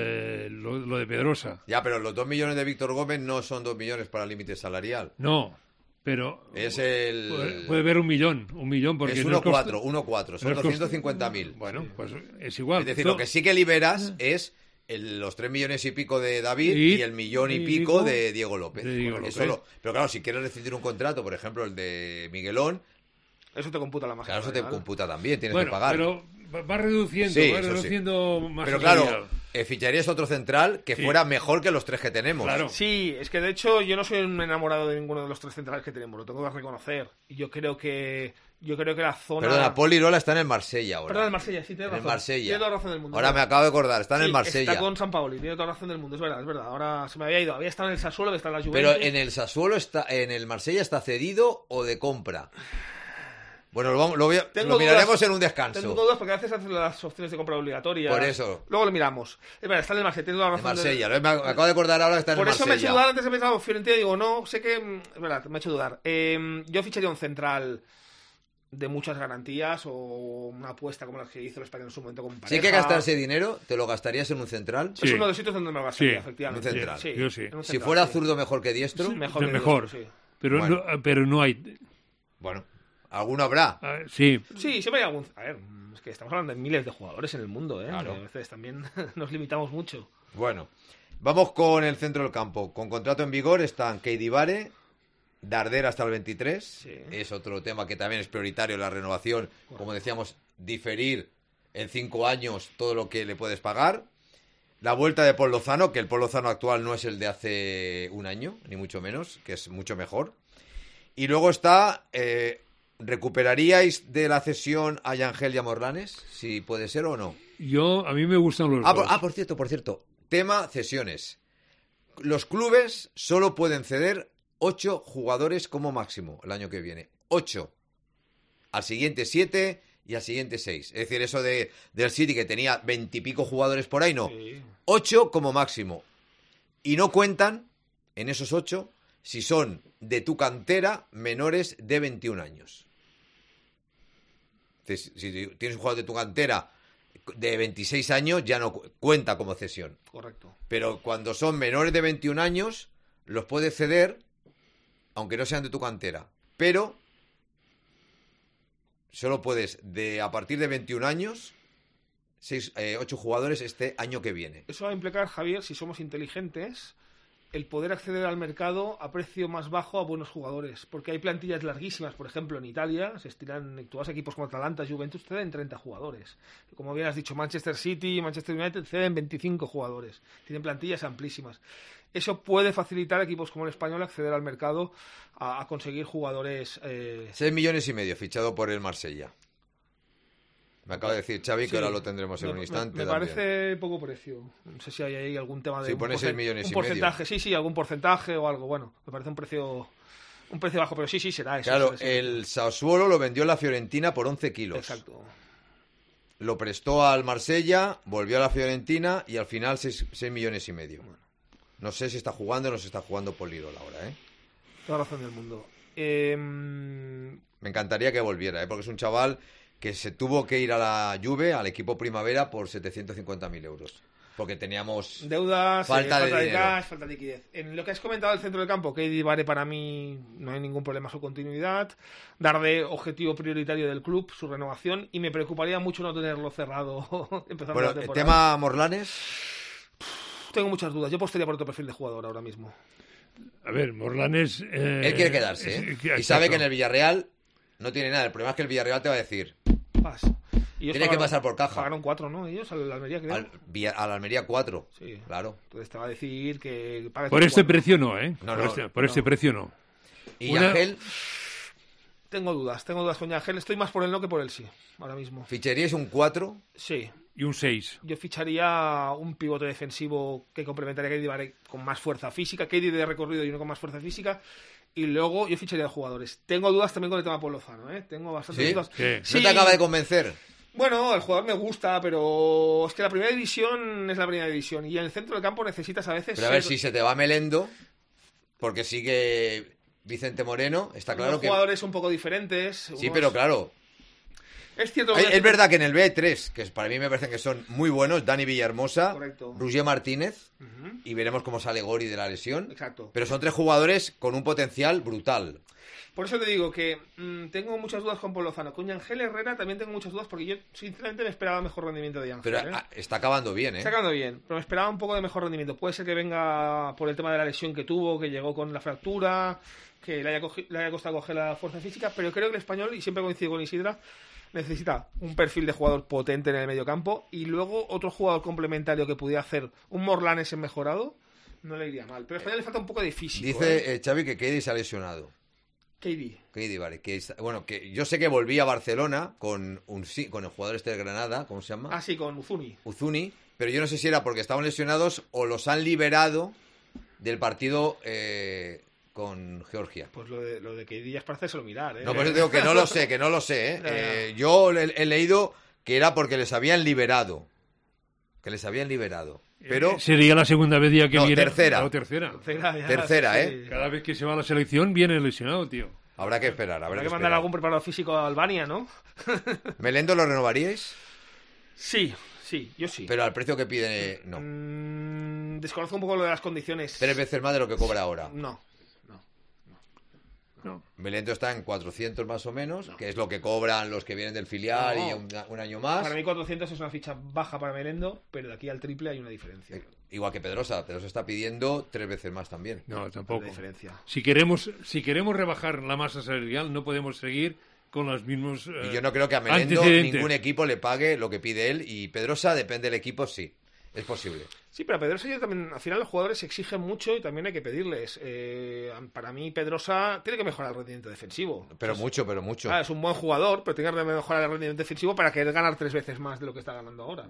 lo de Pedrosa. Ya, pero los 2 millones de Víctor Gómez no son 2 millones para el límite salarial. No, pero Es el... puede haber un millón porque es no es 1,4, coste- 1,4, son no es coste- 250.000. Bueno, pues es igual. Es decir, lo que sí que liberas es los 3 millones y pico de David y el millón y pico de Diego López. de Diego Eso López. pero claro, si quieres rescindir un contrato, por ejemplo, el de Miguelón, Eso te computa la masa claro, eso te salarial. computa también, tienes Bueno, que pagar. pero va reduciendo, Sí, va eso sí. reduciendo más Pero salarial. claro, ficharías otro central que Sí. fuera mejor que los 3 que tenemos. Claro. Sí, es que de hecho yo no soy un enamorado de ninguno de los 3 centrales que tenemos, lo tengo que reconocer. Y yo creo que la zona... Perdona, Paul Lirola está en el Marsella ahora. Perdón, el Marsella, sí, tienes En el razón. Marsella. Tienes toda la razón del mundo. Ahora me acabo de acordar, está en el Sí, Marsella. Está con San Paoli, tiene toda la razón del mundo, es verdad. Ahora se me había ido. Había estado en el Sassuolo, había estado en la Juventus. Pero en el Sassuolo está, en el Marsella está cedido o de compra. Bueno, lo miraremos dudas, en un descanso. Tengo dudas porque a veces hacen las opciones de compra obligatorias. Por eso. Luego lo miramos. Es verdad, está en el Marsella, tienes toda la En razón. Marsella, me acabo de acordar ahora que está en Por el eso me ha hecho Marsella. dudar antes de pensar Fiorentina, digo, no, sé que... Es verdad, me ha hecho dudar. Yo ficharía un central de muchas garantías o una apuesta como la que hizo el Español en su momento con Pareja. Si hay que gastarse dinero, ¿te lo gastarías en un central? Es Sí. uno de los sitios donde me lo gastaría, Sí. efectivamente. Un central. Sí, Yo sí. en un Si central, fuera sí. zurdo mejor que diestro, Mejor. que Mejor. diestro, sí. Pero, Bueno. pero no hay... bueno, alguno habrá. Sí, Sí, siempre hay algún... A ver, es que estamos hablando de miles de jugadores en el mundo, ¿eh? Claro. Y a veces también nos limitamos mucho. Bueno, vamos con el centro del campo. Con contrato en vigor están Keidi Vare, Darder hasta el 23. Sí. Es otro tema que también es prioritario, la renovación. Como decíamos, diferir en 5 años todo lo que le puedes pagar. La vuelta de Paul Lozano, que el Paul Lozano actual no es el de hace un año, ni mucho menos, que es mucho mejor. Y luego está, ¿recuperaríais de la cesión a Yangel y a Morlanes? Si puede ser o no. A mí me gustan los dos. Por cierto. Tema cesiones. Los clubes solo pueden ceder 8 jugadores como máximo el año que viene. 8. Al siguiente 7 y al siguiente 6. Es decir, eso del City que tenía 20 y pico jugadores por ahí, no. Sí. 8 como máximo. Y no cuentan en esos 8 si son de tu cantera menores de 21 años. Entonces, si tienes un jugador de tu cantera de 26 años, ya no cuenta como cesión. Correcto. Pero cuando son menores de 21 años, los puedes ceder, aunque no sean de tu cantera. Pero solo puedes, a partir de 21 años, 8 jugadores este año que viene. Eso va a implicar, Javier, si somos inteligentes, el poder acceder al mercado a precio más bajo a buenos jugadores. Porque hay plantillas larguísimas, por ejemplo, en Italia, tú vas a equipos como Atalanta, Juventus, ceden 30 jugadores. Como bien has dicho, Manchester City y Manchester United ceden 25 jugadores. Tienen plantillas amplísimas. Eso puede facilitar a equipos como el Español acceder al mercado a conseguir jugadores... 6,5 millones fichado por el Marsella. Me acaba de decir Xavi que ahora lo tendremos en un instante. Me parece poco precio. No sé si hay ahí algún tema de... Si pone 6,5 millones. Un porcentaje, sí, algún porcentaje o algo. Bueno, me parece un precio bajo, pero sí, será eso. Claro, será el Sassuolo lo vendió a la Fiorentina por 11 kilos. Exacto. Lo prestó al Marsella, volvió a la Fiorentina y al final 6,5 millones. Bueno. No sé si está jugando o no se está jugando Polirol ahora, ¿eh? Toda razón del mundo. Me encantaría que volviera, porque es un chaval que se tuvo que ir a la Juve, al equipo Primavera, por 750.000 euros. Porque teníamos deudas, falta de de dinero. cash, falta de liquidez. En lo que has comentado del centro del campo, Keidi Vare para mí no hay ningún problema su continuidad. Dar de objetivo prioritario del club su renovación y me preocuparía mucho no tenerlo cerrado empezando Bueno, la temporada. el tema Morlanes. Tengo muchas dudas. Yo apostaría por otro perfil de jugador ahora mismo. A ver, Morlanes... Él quiere quedarse, ¿eh? Y sabe que en el Villarreal no tiene nada. El problema es que el Villarreal te va a decir... Tienes que pasar por caja. Pagaron 4, ¿no? Ellos, al Almería, creo. Al Almería 4. Sí. Claro. Entonces te va a decir que... Por este precio no, ¿eh? No, por este precio no. ¿Y Ángel? Tengo dudas con Ángel. Estoy más por el no que por el sí, ahora mismo. ¿Ficharíais un 4? Sí. Y un 6. Yo ficharía un pivote defensivo que complementaría a Keidi Vare con más fuerza física. Keidi de recorrido y uno con más fuerza física. Y luego yo ficharía a jugadores. Tengo dudas también con el tema Paul Lozano, ¿eh? Tengo bastantes dudas. Sí. ¿No te acaba de convencer? Bueno, el jugador me gusta, pero es que la primera división es la primera división. Y en el centro del campo necesitas a veces... Pero a ver, si se te va Melendo, porque sigue Vicente Moreno, está claro que... jugadores un poco diferentes. Sí, pero claro... Es cierto que... Es verdad que en el B hay 3, que para mí me parecen que son muy buenos. Dani Villahermosa, correcto. Roger Martínez, y veremos cómo sale Gori de la lesión. Exacto. Pero son 3 jugadores con un potencial brutal. Por eso te digo que tengo muchas dudas con Paul Lozano. Con Ángel Herrera también tengo muchas dudas porque yo, sinceramente, me esperaba mejor rendimiento de Ángel. Pero está acabando bien, ¿eh? Está acabando bien, pero me esperaba un poco de mejor rendimiento. Puede ser que venga por el tema de la lesión que tuvo, que llegó con la fractura, que le haya costado coger la fuerza física, pero creo que el español, y siempre coincido con Isidra, necesita un perfil de jugador potente en el mediocampo y luego otro jugador complementario que pudiera hacer un Morlanes en mejorado, no le iría mal. Pero al español le falta un poco de físico. Dice Xavi que Keidi se ha lesionado. Keidi, vale. Que yo sé que volví a Barcelona con el jugador este de Granada, ¿cómo se llama? Ah, sí, con Uzuni, pero yo no sé si era porque estaban lesionados o los han liberado del partido con Georgia. Pues lo de Keidi ya es para hacérselo mirar, ¿eh? No, pues digo que no lo sé, ¿eh? Yo he leído que era porque les habían liberado. Pero... Sería la segunda vez ya que viene... Tercera. No, tercera, ¿eh? Cada vez que se va a la selección viene lesionado, tío. Habrá que esperar. Habrá que mandar algún preparador físico a Albania, ¿no? ¿Melendo lo renovaríais? Sí, yo sí. Pero al precio que pide, no. Desconozco un poco lo de las condiciones. 3 veces más de lo que cobra ahora. No. Melendo está en 400 más o menos, que es lo que cobran los que vienen del filial y un año más. Para mí 400 es una ficha baja para Melendo, pero de aquí al triple hay una diferencia. Igual que Pedrosa está pidiendo 3 veces más también. No, tampoco. Diferencia. Si queremos rebajar la masa salarial, no podemos seguir con los mismos y yo no creo que a Melendo ningún equipo le pague lo que pide él, y Pedrosa, depende del equipo, sí. es posible. Sí, pero a Pedrosa yo también, al final los jugadores exigen mucho y también hay que pedirles. Para mí Pedrosa tiene que mejorar el rendimiento defensivo. Pero mucho. Es un buen jugador, pero tiene que mejorar el rendimiento defensivo para querer ganar 3 veces más de lo que está ganando ahora.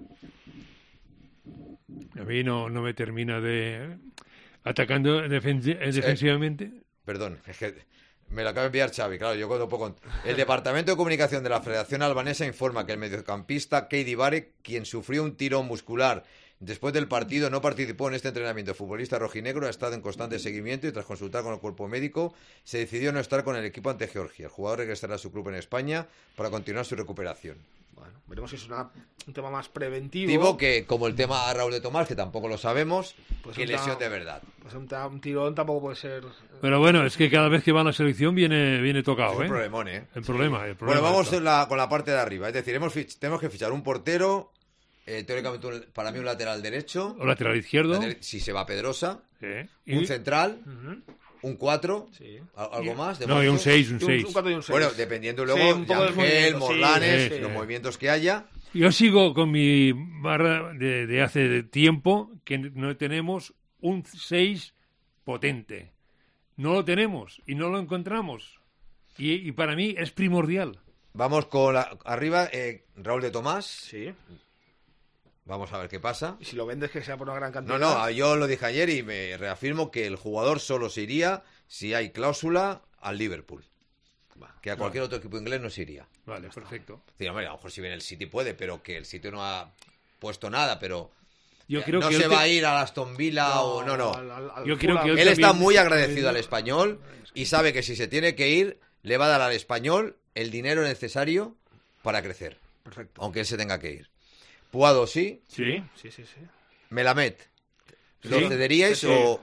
A mí no me termina de... Atacando defensivamente. Perdón, es que me lo acaba de enviar Xavi, claro, yo cuando puedo... El Departamento de Comunicación de la Federación Albanesa informa que el mediocampista Keidi Barek, quien sufrió un tirón muscular después del partido, no participó en este entrenamiento. El futbolista rojinegro ha estado en constante seguimiento y tras consultar con el cuerpo médico se decidió no estar con el equipo ante Georgia. El jugador regresará a su club en España para continuar su recuperación. Bueno, veremos si es un tema más preventivo. Que, como el tema a Raúl de Tomás, que tampoco lo sabemos, pues que lesión de verdad. Pues un tirón tampoco puede ser... Pero bueno, es que cada vez que va a la selección viene tocado, Es un problemón, ¿eh? El problema. Bueno, vamos con la parte de arriba. Es decir, tenemos que fichar un portero, teóricamente para mí un lateral derecho. O lateral izquierdo. Si se va Pedrosa. ¿Y? Un central. Un 4, sí. ¿Algo más? No, y un 6, un 6. Un 4 y un 6. Bueno, dependiendo luego de Ángel, Morlanes, los movimientos que haya. Yo sigo con mi barra de hace tiempo que no tenemos un 6 potente. No lo tenemos y no lo encontramos. Y para mí es primordial. Vamos con arriba, Raúl de Tomás. Sí. Vamos a ver qué pasa. Y si lo vendes, que sea por una gran cantidad. No, yo lo dije ayer y me reafirmo que el jugador solo se iría si hay cláusula al Liverpool. Que a cualquier otro equipo inglés no se iría. Vale, perfecto. Sí, hombre, a lo mejor si viene el City puede, pero que el City no ha puesto nada, pero yo creo no que se va a ir a Aston Villa o no. Yo creo que él está muy agradecido al Español y sabe que si se tiene que ir, le va a dar al Español el dinero necesario para crecer. Perfecto. Aunque él se tenga que ir. Puado sí. Sí. Melamed. ¿Lo cederíais o...?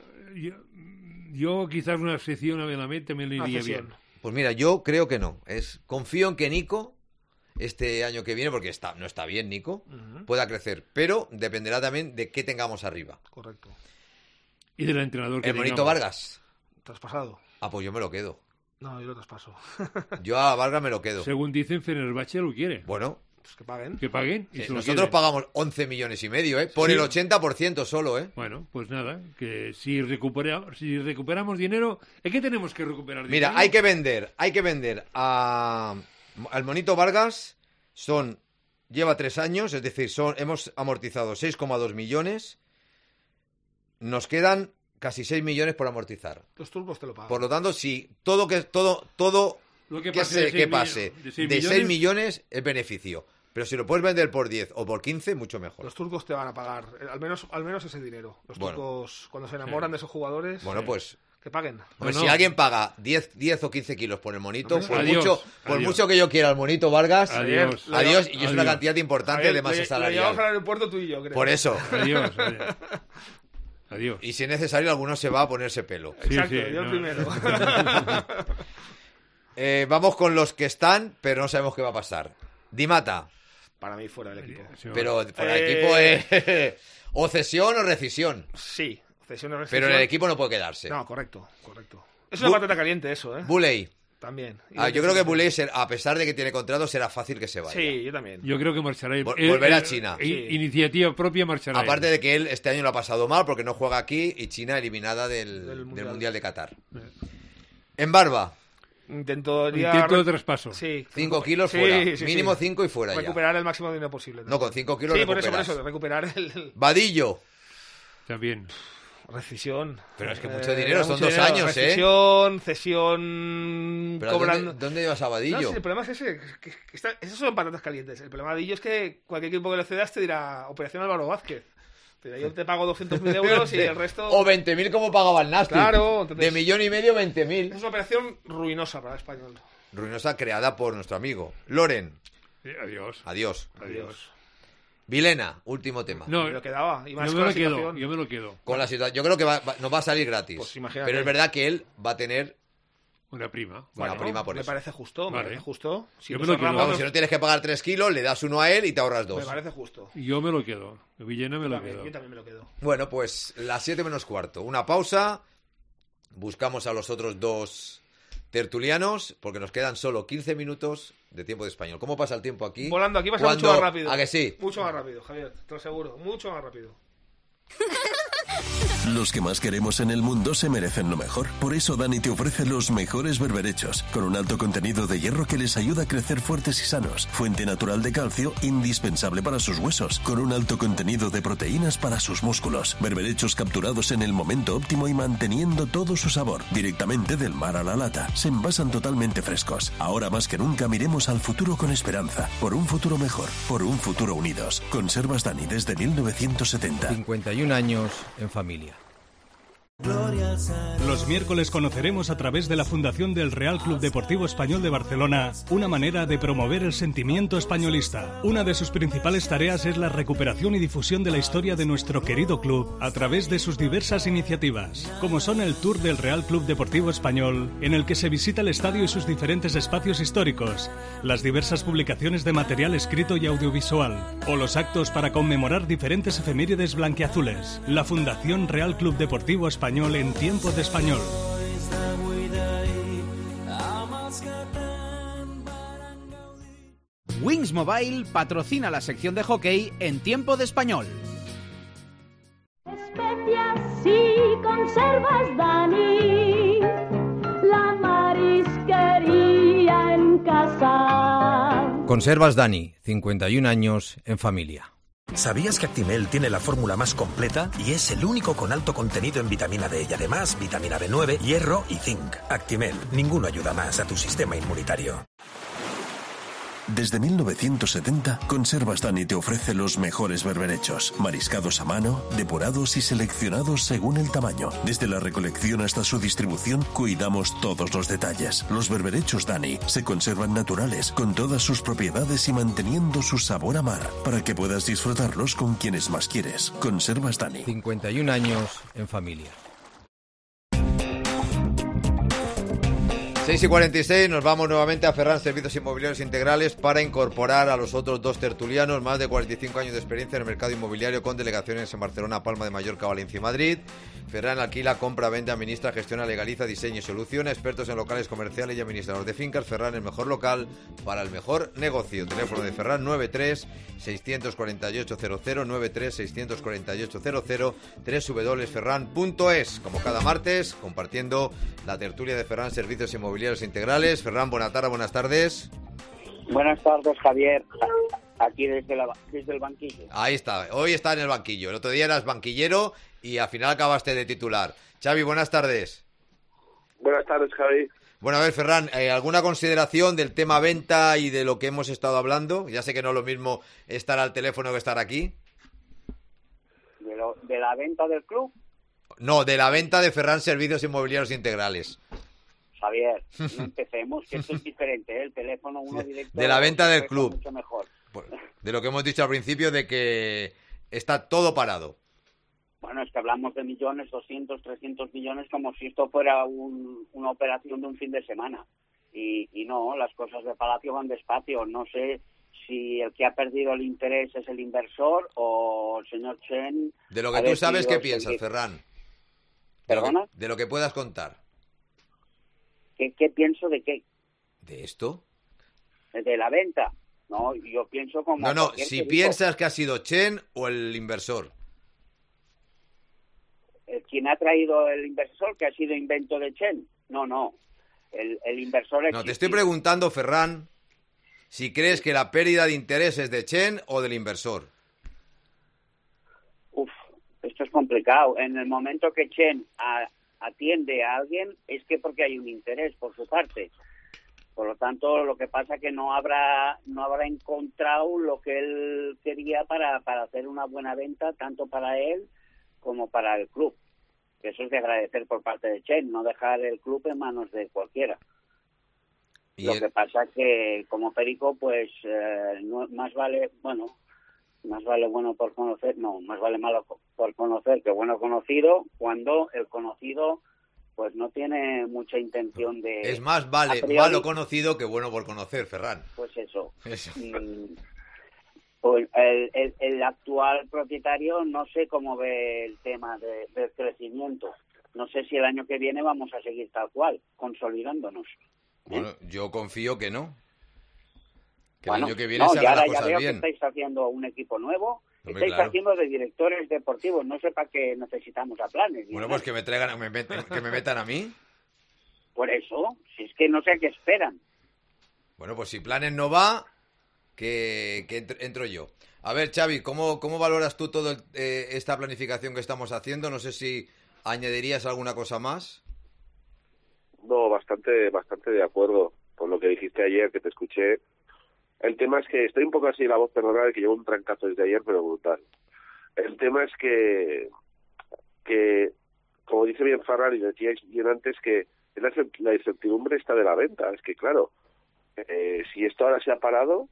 Yo quizás una excepción a Melamed también le iría bien. Pues mira, yo creo que no. Confío en que Nico, este año que viene, porque no está bien Nico, pueda crecer. Pero dependerá también de qué tengamos arriba. Correcto. Y del entrenador que El Monito tengamos. Vargas. Traspasado. Pues yo me lo quedo. No, yo lo traspaso. Yo a Vargas me lo quedo. Según dicen, Fenerbahce lo quiere. Bueno... Pues que paguen. Que paguen. Y nosotros pagamos 11 millones y medio, por el 80% solo, Bueno, pues nada, que si recuperamos dinero, ¿es que tenemos que recuperar dinero? Mira, hay que vender al Monito Vargas, lleva 3 años, es decir, hemos amortizado 6,2 millones, nos quedan casi 6 millones por amortizar. Los turcos te lo pagan. Por lo tanto, si todo lo que pase de 6 millones es beneficio. Pero si lo puedes vender por 10 o por 15, mucho mejor. Los turcos te van a pagar al menos ese dinero. Los turcos, cuando se enamoran de esos jugadores, pues que paguen. Si alguien paga 10 o 15 kilos por el Monito, adiós. Por mucho que yo quiera al Monito Vargas, adiós, y es una cantidad importante de masa salarial. Lo llevamos al aeropuerto tú y yo, creo. Por eso. Adiós. Y si es necesario, alguno se va a ponerse pelo. Exacto, yo el primero. Vamos con los que están, pero no sabemos qué va a pasar. Di Mata. Para mí fuera del equipo. Pero fuera del equipo es... o cesión o rescisión. Sí, cesión o rescisión. Pero en el equipo no puede quedarse. No, correcto. Es una patata caliente eso, Buley. También. Yo creo que Buley, a pesar de que tiene contrato, será fácil que se vaya. Sí, yo también. Yo creo que marchará. Volverá a China. Iniciativa propia marchará. Aparte de que él este año lo ha pasado mal porque no juega aquí y China eliminada del Mundial de Qatar. En Barba. Intento de traspaso. Sí. 5 kilos fuera. Mínimo 5 y fuera recuperar el máximo dinero posible. No, con 5 kilos recuperas. por eso, recuperar el... Vadillo. También. Rescisión. Pero es que mucho dinero, son 2 años, Rescisión, cesión, pero cobrando... ¿Dónde llevas a Vadillo? No, sí, el problema es ese, esos son patatas calientes. El problema de Vadillo es que cualquier equipo que le cedas te dirá Operación Álvaro Vázquez. Yo te pago 200.000 euros y el resto... O 20.000 como pagaba el Nastic. Claro. Entonces, de 1,5 millones, 20.000. Es una operación ruinosa para el Español. Ruinosa creada por nuestro amigo. Loren. Adiós. Vilena, último tema. No, me lo quedaba. Y más yo me lo quedo. Con la situación. Yo creo que nos va a salir gratis. Pues imagínate. Pero es verdad que él va a tener... Una prima. Prima por me eso. Parece justo, vale. Me parece justo. Si yo me lo quedo. Vamos, si no tienes que pagar 3 kilos, le das uno a él y te ahorras 2. Me parece justo. Yo me lo quedo. Villena me lo quedo. Yo también me lo quedo. Bueno, pues las 7 menos cuarto. Una pausa. Buscamos a los otros 2 tertulianos, porque nos quedan solo 15 minutos de tiempo de español. ¿Cómo pasa el tiempo aquí? Volando, aquí pasa mucho más rápido. ¿A que sí? Mucho más rápido, Javier, te lo aseguro. Mucho más rápido. Los que más queremos en el mundo se merecen lo mejor. Por eso Dani te ofrece los mejores berberechos, con un alto contenido de hierro que les ayuda a crecer fuertes y sanos. Fuente natural de calcio, indispensable para sus huesos, con un alto contenido de proteínas para sus músculos. Berberechos capturados en el momento óptimo y manteniendo todo su sabor. Directamente del mar a la lata. Se envasan totalmente frescos. Ahora más que nunca miremos al futuro con esperanza. Por un futuro mejor. Por un futuro unidos. Conservas Dani desde 1970. 51 años en familia. Los miércoles conoceremos a través de la Fundación del Real Club Deportivo Español de Barcelona una manera de promover el sentimiento españolista. Una de sus principales tareas es la recuperación y difusión de la historia de nuestro querido club a través de sus diversas iniciativas, como son el Tour del Real Club Deportivo Español, en el que se visita el estadio y sus diferentes espacios históricos, las diversas publicaciones de material escrito y audiovisual, o los actos para conmemorar diferentes efemérides blanquiazules. La Fundación Real Club Deportivo Español en tiempo de español. Wings Mobile patrocina la sección de hockey en tiempo de español. Especias y conservas, Dani, la marisquería en casa. Conservas Dani, 51 años en familia. ¿Sabías que Actimel tiene la fórmula más completa y es el único con alto contenido en vitamina D y además vitamina B9, hierro y zinc? Actimel, ninguno ayuda más a tu sistema inmunitario. Desde 1970, Conservas Dani te ofrece los mejores berberechos, mariscados a mano, depurados y seleccionados según el tamaño. Desde la recolección hasta su distribución, cuidamos todos los detalles. Los berberechos Dani se conservan naturales, con todas sus propiedades y manteniendo su sabor a mar, para que puedas disfrutarlos con quienes más quieres. Conservas Dani. 51 años en familia. 6:46, nos vamos nuevamente a Ferran Servicios Inmobiliarios Integrales para incorporar a los otros dos tertulianos, más de 45 años de experiencia en el mercado inmobiliario con delegaciones en Barcelona, Palma de Mallorca, Valencia y Madrid. Ferran alquila, compra, vende, administra, gestiona, legaliza, diseña y soluciona. Expertos en locales comerciales y administrador de fincas. Ferran, el mejor local para el mejor negocio. Teléfono de Ferran 93-648-00, 93-648-00, www.ferran.es. Como cada martes, compartiendo la tertulia de Ferran Servicios Inmobiliarios Integrales. Ferran, buenas tardes. Buenas tardes, Javier. Aquí desde el banquillo. Ahí está, hoy está en el banquillo. El otro día eras banquillero y al final acabaste de titular. Xavi, buenas tardes. Buenas tardes, Javi. Bueno, a ver, Ferran, ¿alguna consideración del tema venta y de lo que hemos estado hablando? Ya sé que no es lo mismo estar al teléfono que estar aquí. ¿De la venta del club? No, de la venta de Ferran Servicios Inmobiliarios Integrales. Javier, no empecemos, que esto es diferente, ¿eh? El teléfono uno directo... De la venta del club. Mucho mejor. De lo que hemos dicho al principio, de que está todo parado. Bueno, es que hablamos de millones, 200, 300 millones, como si esto fuera una operación de un fin de semana. Y no, las cosas de Palacio van despacio. No sé si el que ha perdido el interés es el inversor o el señor Chen... De lo que tú sabes, ¿qué piensas, Ferran? ¿Perdona? De lo que puedas contar. ¿Qué pienso de qué? ¿De esto? De la venta. No, yo pienso como... No, si piensas que ha sido Chen o el inversor. ¿Quién ha traído el inversor, que ha sido invento de Chen? No. El inversor No, te estoy preguntando, Ferran, si crees que la pérdida de interés es de Chen o del inversor. Esto es complicado. En el momento que Chen atiende a alguien, es que porque hay un interés por su parte. Por lo tanto, lo que pasa es que no habrá encontrado lo que él quería para hacer una buena venta, tanto para él como para el club. Eso es de agradecer por parte de Chen, no dejar el club en manos de cualquiera. Lo que pasa es que como perico, pues más vale bueno por conocer, más vale malo por conocer que bueno conocido, cuando el conocido pues no tiene mucha intención de... Es más vale malo conocido que bueno por conocer, Ferran. Pues eso. Pues el actual propietario no sé cómo ve el tema del crecimiento. No sé si el año que viene vamos a seguir tal cual, consolidándonos. Bueno, yo confío que no. Que bueno, el año que viene se hagan las cosas ya veo bien. que estáis haciendo un equipo nuevo Estáis haciendo de directores deportivos, no sé para qué necesitamos a Planes. Bueno, pues que me traigan, que me metan a mí. Por eso, si es que no sé a qué esperan. Bueno, pues si Planes no va, que entro yo. A ver, Xavi, ¿cómo valoras tú toda esta planificación que estamos haciendo? No sé si añadirías alguna cosa más. No, bastante de acuerdo con lo que dijiste ayer, que te escuché. El tema es que estoy un poco así la voz, perdonad, que llevo un trancazo desde ayer, pero brutal. El tema es que como dice bien Ferran y decíais bien antes, que la incertidumbre está de la venta. Es que, claro, si esto ahora se ha parado,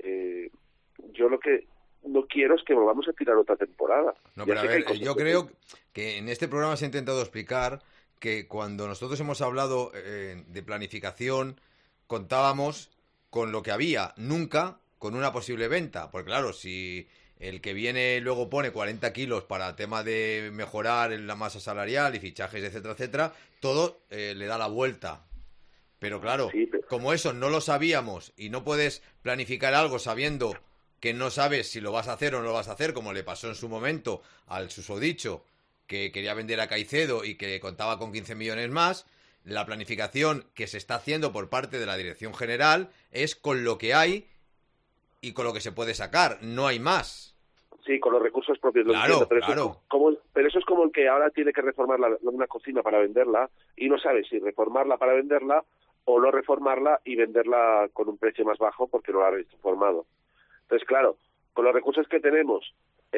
yo lo que no quiero es que volvamos a tirar otra temporada. No, pero a ver, yo creo que en este programa se ha intentado explicar que cuando nosotros hemos hablado de planificación, contábamos con lo que había, nunca con una posible venta. Porque claro, si el que viene luego pone 40 kilos para el tema de mejorar la masa salarial y fichajes, etcétera, etcétera, todo le da la vuelta. Pero claro, como eso no lo sabíamos y no puedes planificar algo sabiendo que no sabes si lo vas a hacer o no lo vas a hacer, como le pasó en su momento al susodicho, que quería vender a Caicedo y que contaba con 15 millones más, la planificación que se está haciendo por parte de la Dirección General es con lo que hay y con lo que se puede sacar, no hay más. Sí, con los recursos propios. Claro, pero claro. Pero eso es como el que ahora tiene que reformar una cocina para venderla y no sabe si reformarla para venderla o no reformarla y venderla con un precio más bajo porque no la ha reformado. Entonces, claro, con los recursos que tenemos,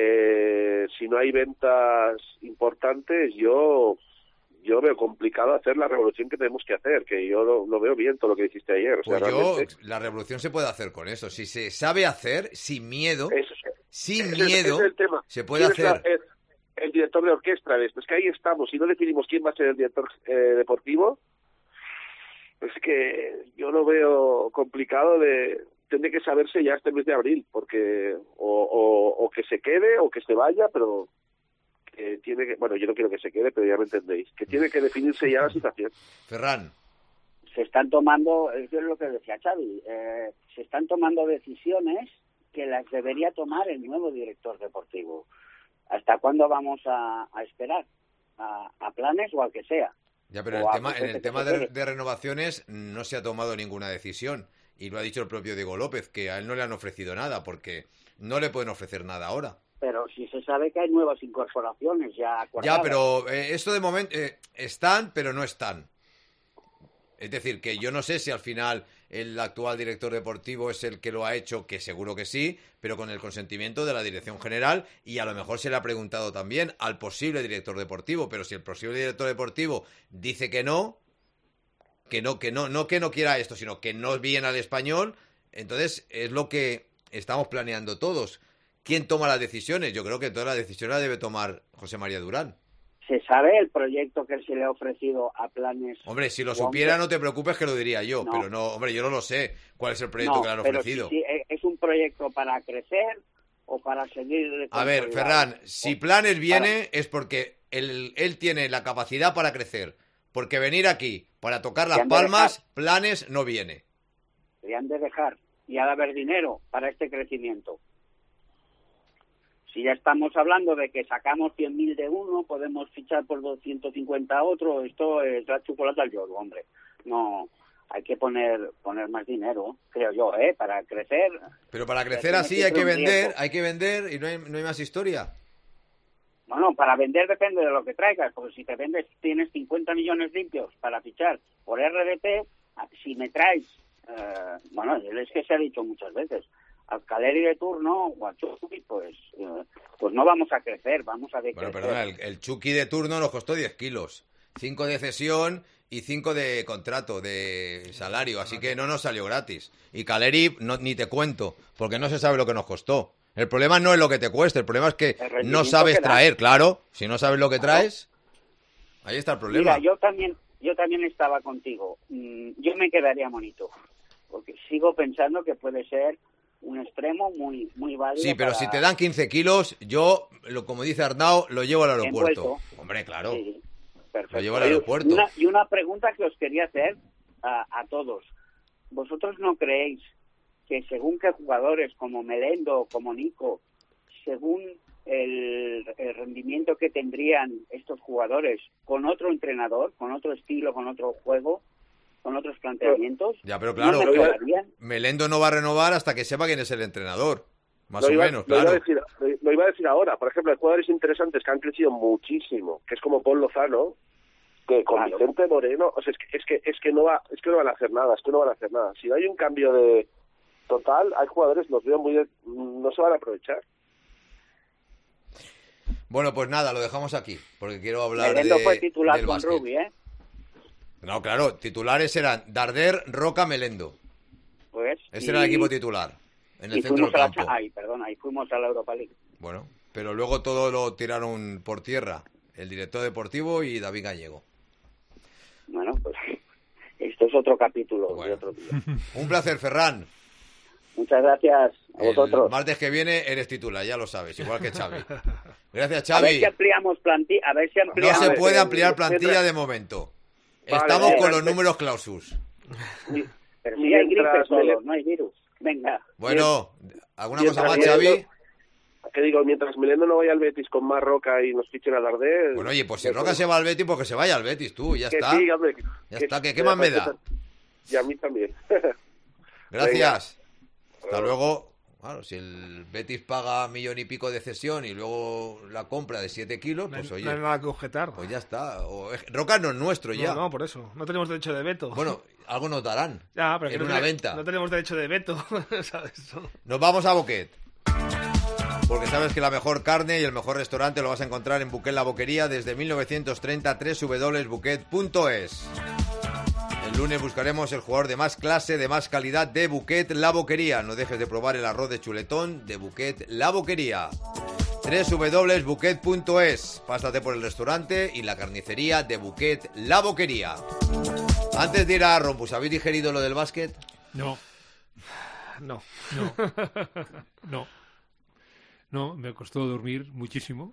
si no hay ventas importantes, yo veo complicado hacer la revolución que tenemos que hacer, que yo lo veo bien todo lo que dijiste ayer. O sea, pues realmente... la revolución se puede hacer con eso. Si se sabe hacer, sin miedo, es el tema. Se puede hacer. El director de orquesta de esto. Es que ahí estamos. Si no definimos quién va a ser el director deportivo, es que yo lo veo complicado Tendría que saberse ya este mes de abril, porque o que se quede o que se vaya, pero tiene que, bueno, yo no quiero que se quede, pero ya me entendéis, que tiene que definirse ya la situación. Ferran. Se están tomando, eso es lo que decía Xavi, se están tomando decisiones que las debería tomar el nuevo director deportivo. ¿Hasta cuándo vamos a esperar? ¿A Planes o al que sea? Ya, pero en el tema de renovaciones no se ha tomado ninguna decisión. Y lo ha dicho el propio Diego López, que a él no le han ofrecido nada, porque no le pueden ofrecer nada ahora. Pero si se sabe que hay nuevas incorporaciones ya acordadas. Ya, pero esto de momento están, pero no están. Es decir, que yo no sé si al final el actual director deportivo es el que lo ha hecho, que seguro que sí, pero con el consentimiento de la Dirección General, y a lo mejor se le ha preguntado también al posible director deportivo, pero si el posible director deportivo dice que no quiera esto, sino que no viene al Español, entonces es lo que estamos planeando todos. ¿Quién toma las decisiones? Yo creo que todas las decisiones las debe tomar José María Durán. ¿Se sabe el proyecto que se le ha ofrecido a Planes? Hombre, si lo supiera no te preocupes que lo diría yo, no. Pero no, hombre, yo no lo sé cuál es el proyecto que le han ofrecido. Sí, ¿es un proyecto para crecer o para seguir? A ver, Ferran, si Planes viene es porque él tiene la capacidad para crecer. Porque venir aquí para tocar las palmas, Planes no viene. Se han de dejar y ha de haber dinero para este crecimiento. Si ya estamos hablando de que sacamos 100.000 de uno, podemos fichar por 250 a otro, esto es la chocolate al yodo, hombre. No, hay que poner más dinero, creo yo, para crecer. Pero para crecer así hay que vender y no hay más historia. Bueno, para vender depende de lo que traigas, porque si te vendes, tienes 50 millones limpios para fichar por RDP, si me traes, es que se ha dicho muchas veces, al Caleri de turno o al Chucky, pues no vamos a crecer, vamos a decrecer. Bueno, perdona, el Chucky de turno nos costó 10 kilos, 5 de cesión y 5 de contrato, de salario, así que no nos salió gratis. Y Caleri, ni te cuento, porque no se sabe lo que nos costó. El problema no es lo que te cueste, el problema es que no sabes traer, claro. Si no sabes lo que traes, ahí está el problema. Mira, yo también estaba contigo. Yo me quedaría monito, porque sigo pensando que puede ser un extremo muy válido. Sí, pero si te dan 15 kilos, yo, como dice Arnau, lo llevo al aeropuerto. Envuelto. Hombre, claro. Sí, perfecto. Lo llevo al aeropuerto. Y una pregunta que os quería hacer a todos. ¿Vosotros no creéis que según qué jugadores como Melendo o como Nico, según el rendimiento que tendrían estos jugadores con otro entrenador, con otro estilo, con otro juego, con otros planteamientos. Ya, pero claro, no Melendo no va a renovar hasta que sepa quién es el entrenador. Más o menos, lo claro. Lo iba a decir ahora. Por ejemplo, hay jugadores interesantes que han crecido muchísimo, que es como Paul Lozano, que con Vicente Moreno, o sea, es que no van a hacer nada, Si no hay un cambio de total, hay jugadores, los veo no se van a aprovechar. Bueno, pues nada, lo dejamos aquí, porque quiero hablar Melendo fue titular del con básquet. Rubí, ¿eh? No, claro, titulares eran Darder, Roca, Melendo. Pues. Ese era el equipo titular, en el centro del campo. Y fuimos a la Europa League. Bueno, pero luego todo lo tiraron por tierra, el director deportivo y David Gallego. Bueno, pues esto es otro capítulo de otro día. Un placer, Ferran. Muchas gracias a vosotros. El martes que viene eres titular, ya lo sabes, igual que Xavi. Gracias, Xavi. A ver si ampliamos plantilla. No se puede ampliar plantilla de momento. Estamos con los números clausus. Pero si hay gripe solo, no hay virus. Venga. Bueno, ¿alguna cosa más, Xavi? ¿Qué digo? Mientras Melendo no vaya al Betis con más Roca y nos fichen a Darder... Bueno, oye, pues si Roca se va al Betis, pues que se vaya al Betis, tú, ya está. Sí, hombre, ya está, ¿qué más me da? Y a mí también. Gracias. Hasta luego. Claro, si el Betis paga 1,5 millones de cesión y luego la compra de 7 kilos, pues oye... No hay nada que objetar. Pues ya está. Roca no es nuestro ya. No, por eso. No tenemos derecho de veto. Bueno, algo nos darán. Ya, pero en una venta. No tenemos derecho de veto, ¿sabes? Nos vamos a Boquet. Porque sabes que la mejor carne y el mejor restaurante lo vas a encontrar en Buquet La Boquería desde 1930, www.buquet.es. El lunes buscaremos el jugador de más clase, de más calidad de Buquet La Boquería. No dejes de probar el arroz de chuletón de Buquet La Boquería. www.buquet.es. Pásate por el restaurante y la carnicería de Buquet La Boquería. Antes de ir a Rombus, ¿habéis digerido lo del básquet? No. No. No, me costó dormir muchísimo.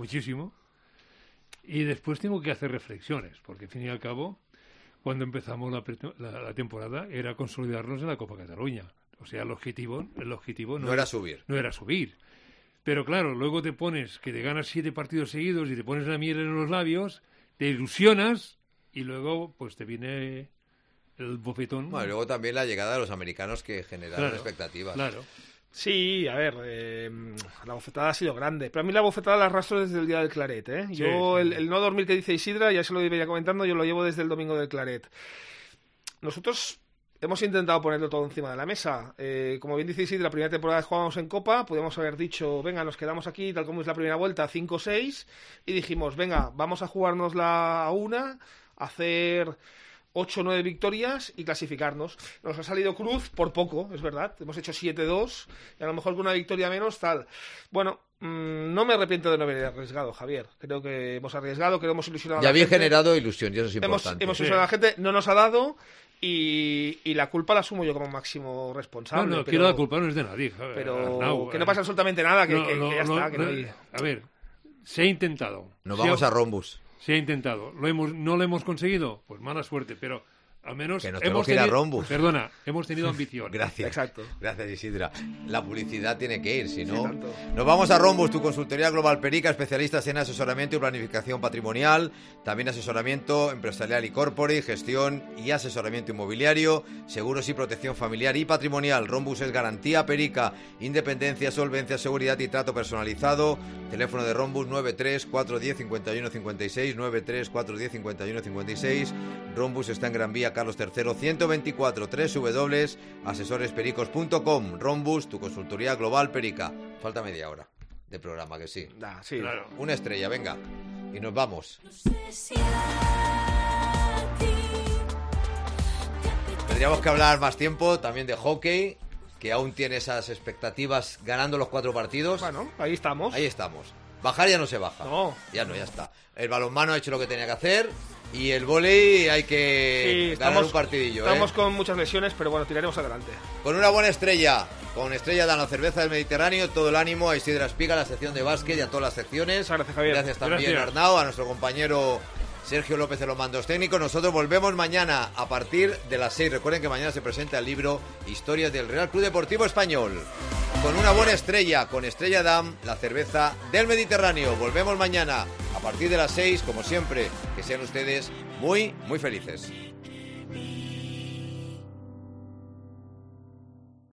Y después tengo que hacer reflexiones, porque al fin y al cabo, cuando empezamos la temporada, era consolidarnos en la Copa Cataluña. O sea, el objetivo no era subir. No era subir. Pero claro, luego te pones que te ganas 7 partidos seguidos y te pones la miel en los labios, te ilusionas y luego pues te viene el bofetón. Bueno, y luego también la llegada de los americanos que generaron expectativas. Claro. Sí, a ver, la bofetada ha sido grande, pero a mí la bofetada la arrastro desde el día del Claret, ¿eh? Sí, yo, el no dormir que dice Isidra, ya se lo iba comentando, yo lo llevo desde el domingo del Claret. Nosotros hemos intentado ponerlo todo encima de la mesa. Como bien dice Isidra, la primera temporada que jugábamos en Copa, podíamos haber dicho, venga, nos quedamos aquí, tal como es la primera vuelta, 5-6, y dijimos, venga, vamos a jugárnosla a una, hacer 8 o 9 victorias y clasificarnos. Nos ha salido cruz por poco, es verdad. Hemos hecho 7-2 y a lo mejor con una victoria menos, tal. Bueno, no me arrepiento de no haber arriesgado, Javier. Creo que hemos arriesgado, que hemos ilusionado a la gente. Ya había generado ilusión, y eso es importante. Hemos ilusionado a la gente, no nos ha dado y la culpa la asumo yo como máximo responsable. No, quiero la culpa no es de nadie. Pero Arnau, que no pasa absolutamente nada, que ya está. Que no hay... A ver, se ha intentado. Nos vamos a Rombus. Se ha intentado. ¿No lo hemos conseguido? Pues mala suerte, pero al menos que nos hemos tenido... ir a Rombus. Perdona, hemos tenido ambición. Gracias. Exacto. Gracias, Isidra. La publicidad tiene que ir, si no... Sí, nos vamos a Rombus, tu consultoría global Perica, especialistas en asesoramiento y planificación patrimonial, también asesoramiento empresarial y corporate, gestión y asesoramiento inmobiliario, seguros y protección familiar y patrimonial. Rombus es garantía Perica, independencia, solvencia, seguridad y trato personalizado. Teléfono de Rombus 93 410 51 56, 93 410 51 56. Rombus está en Gran Vía Carlos III 124, www.asesorespericos.com. Rombus, tu consultoría global Perica. Falta media hora de programa, que sí. Sí, claro. Una estrella, venga. Y nos vamos. Tendríamos que hablar más tiempo también de hockey, que aún tiene esas expectativas ganando los 4 partidos. Bueno, ahí estamos. Ahí estamos. Bajar ya no se baja. No. Ya está. El balonmano ha hecho lo que tenía que hacer y el vóley hay que ganar un partidillo. Estamos con muchas lesiones, pero bueno, tiraremos adelante. Con una buena estrella, con Estrella Danos, cerveza del Mediterráneo, todo el ánimo a Isidra Espiga, la sección de básquet y a todas las secciones. Gracias, Javier. Gracias también a Arnau, a nuestro compañero Sergio López de los mandos técnicos. Nosotros volvemos mañana a partir de las 6. Recuerden que mañana se presenta el libro Historias del Real Club Deportivo Español. con una buena estrella, con Estrella Damm, la cerveza del Mediterráneo. Volvemos mañana a partir de las 6, como siempre. Que sean ustedes muy, muy felices.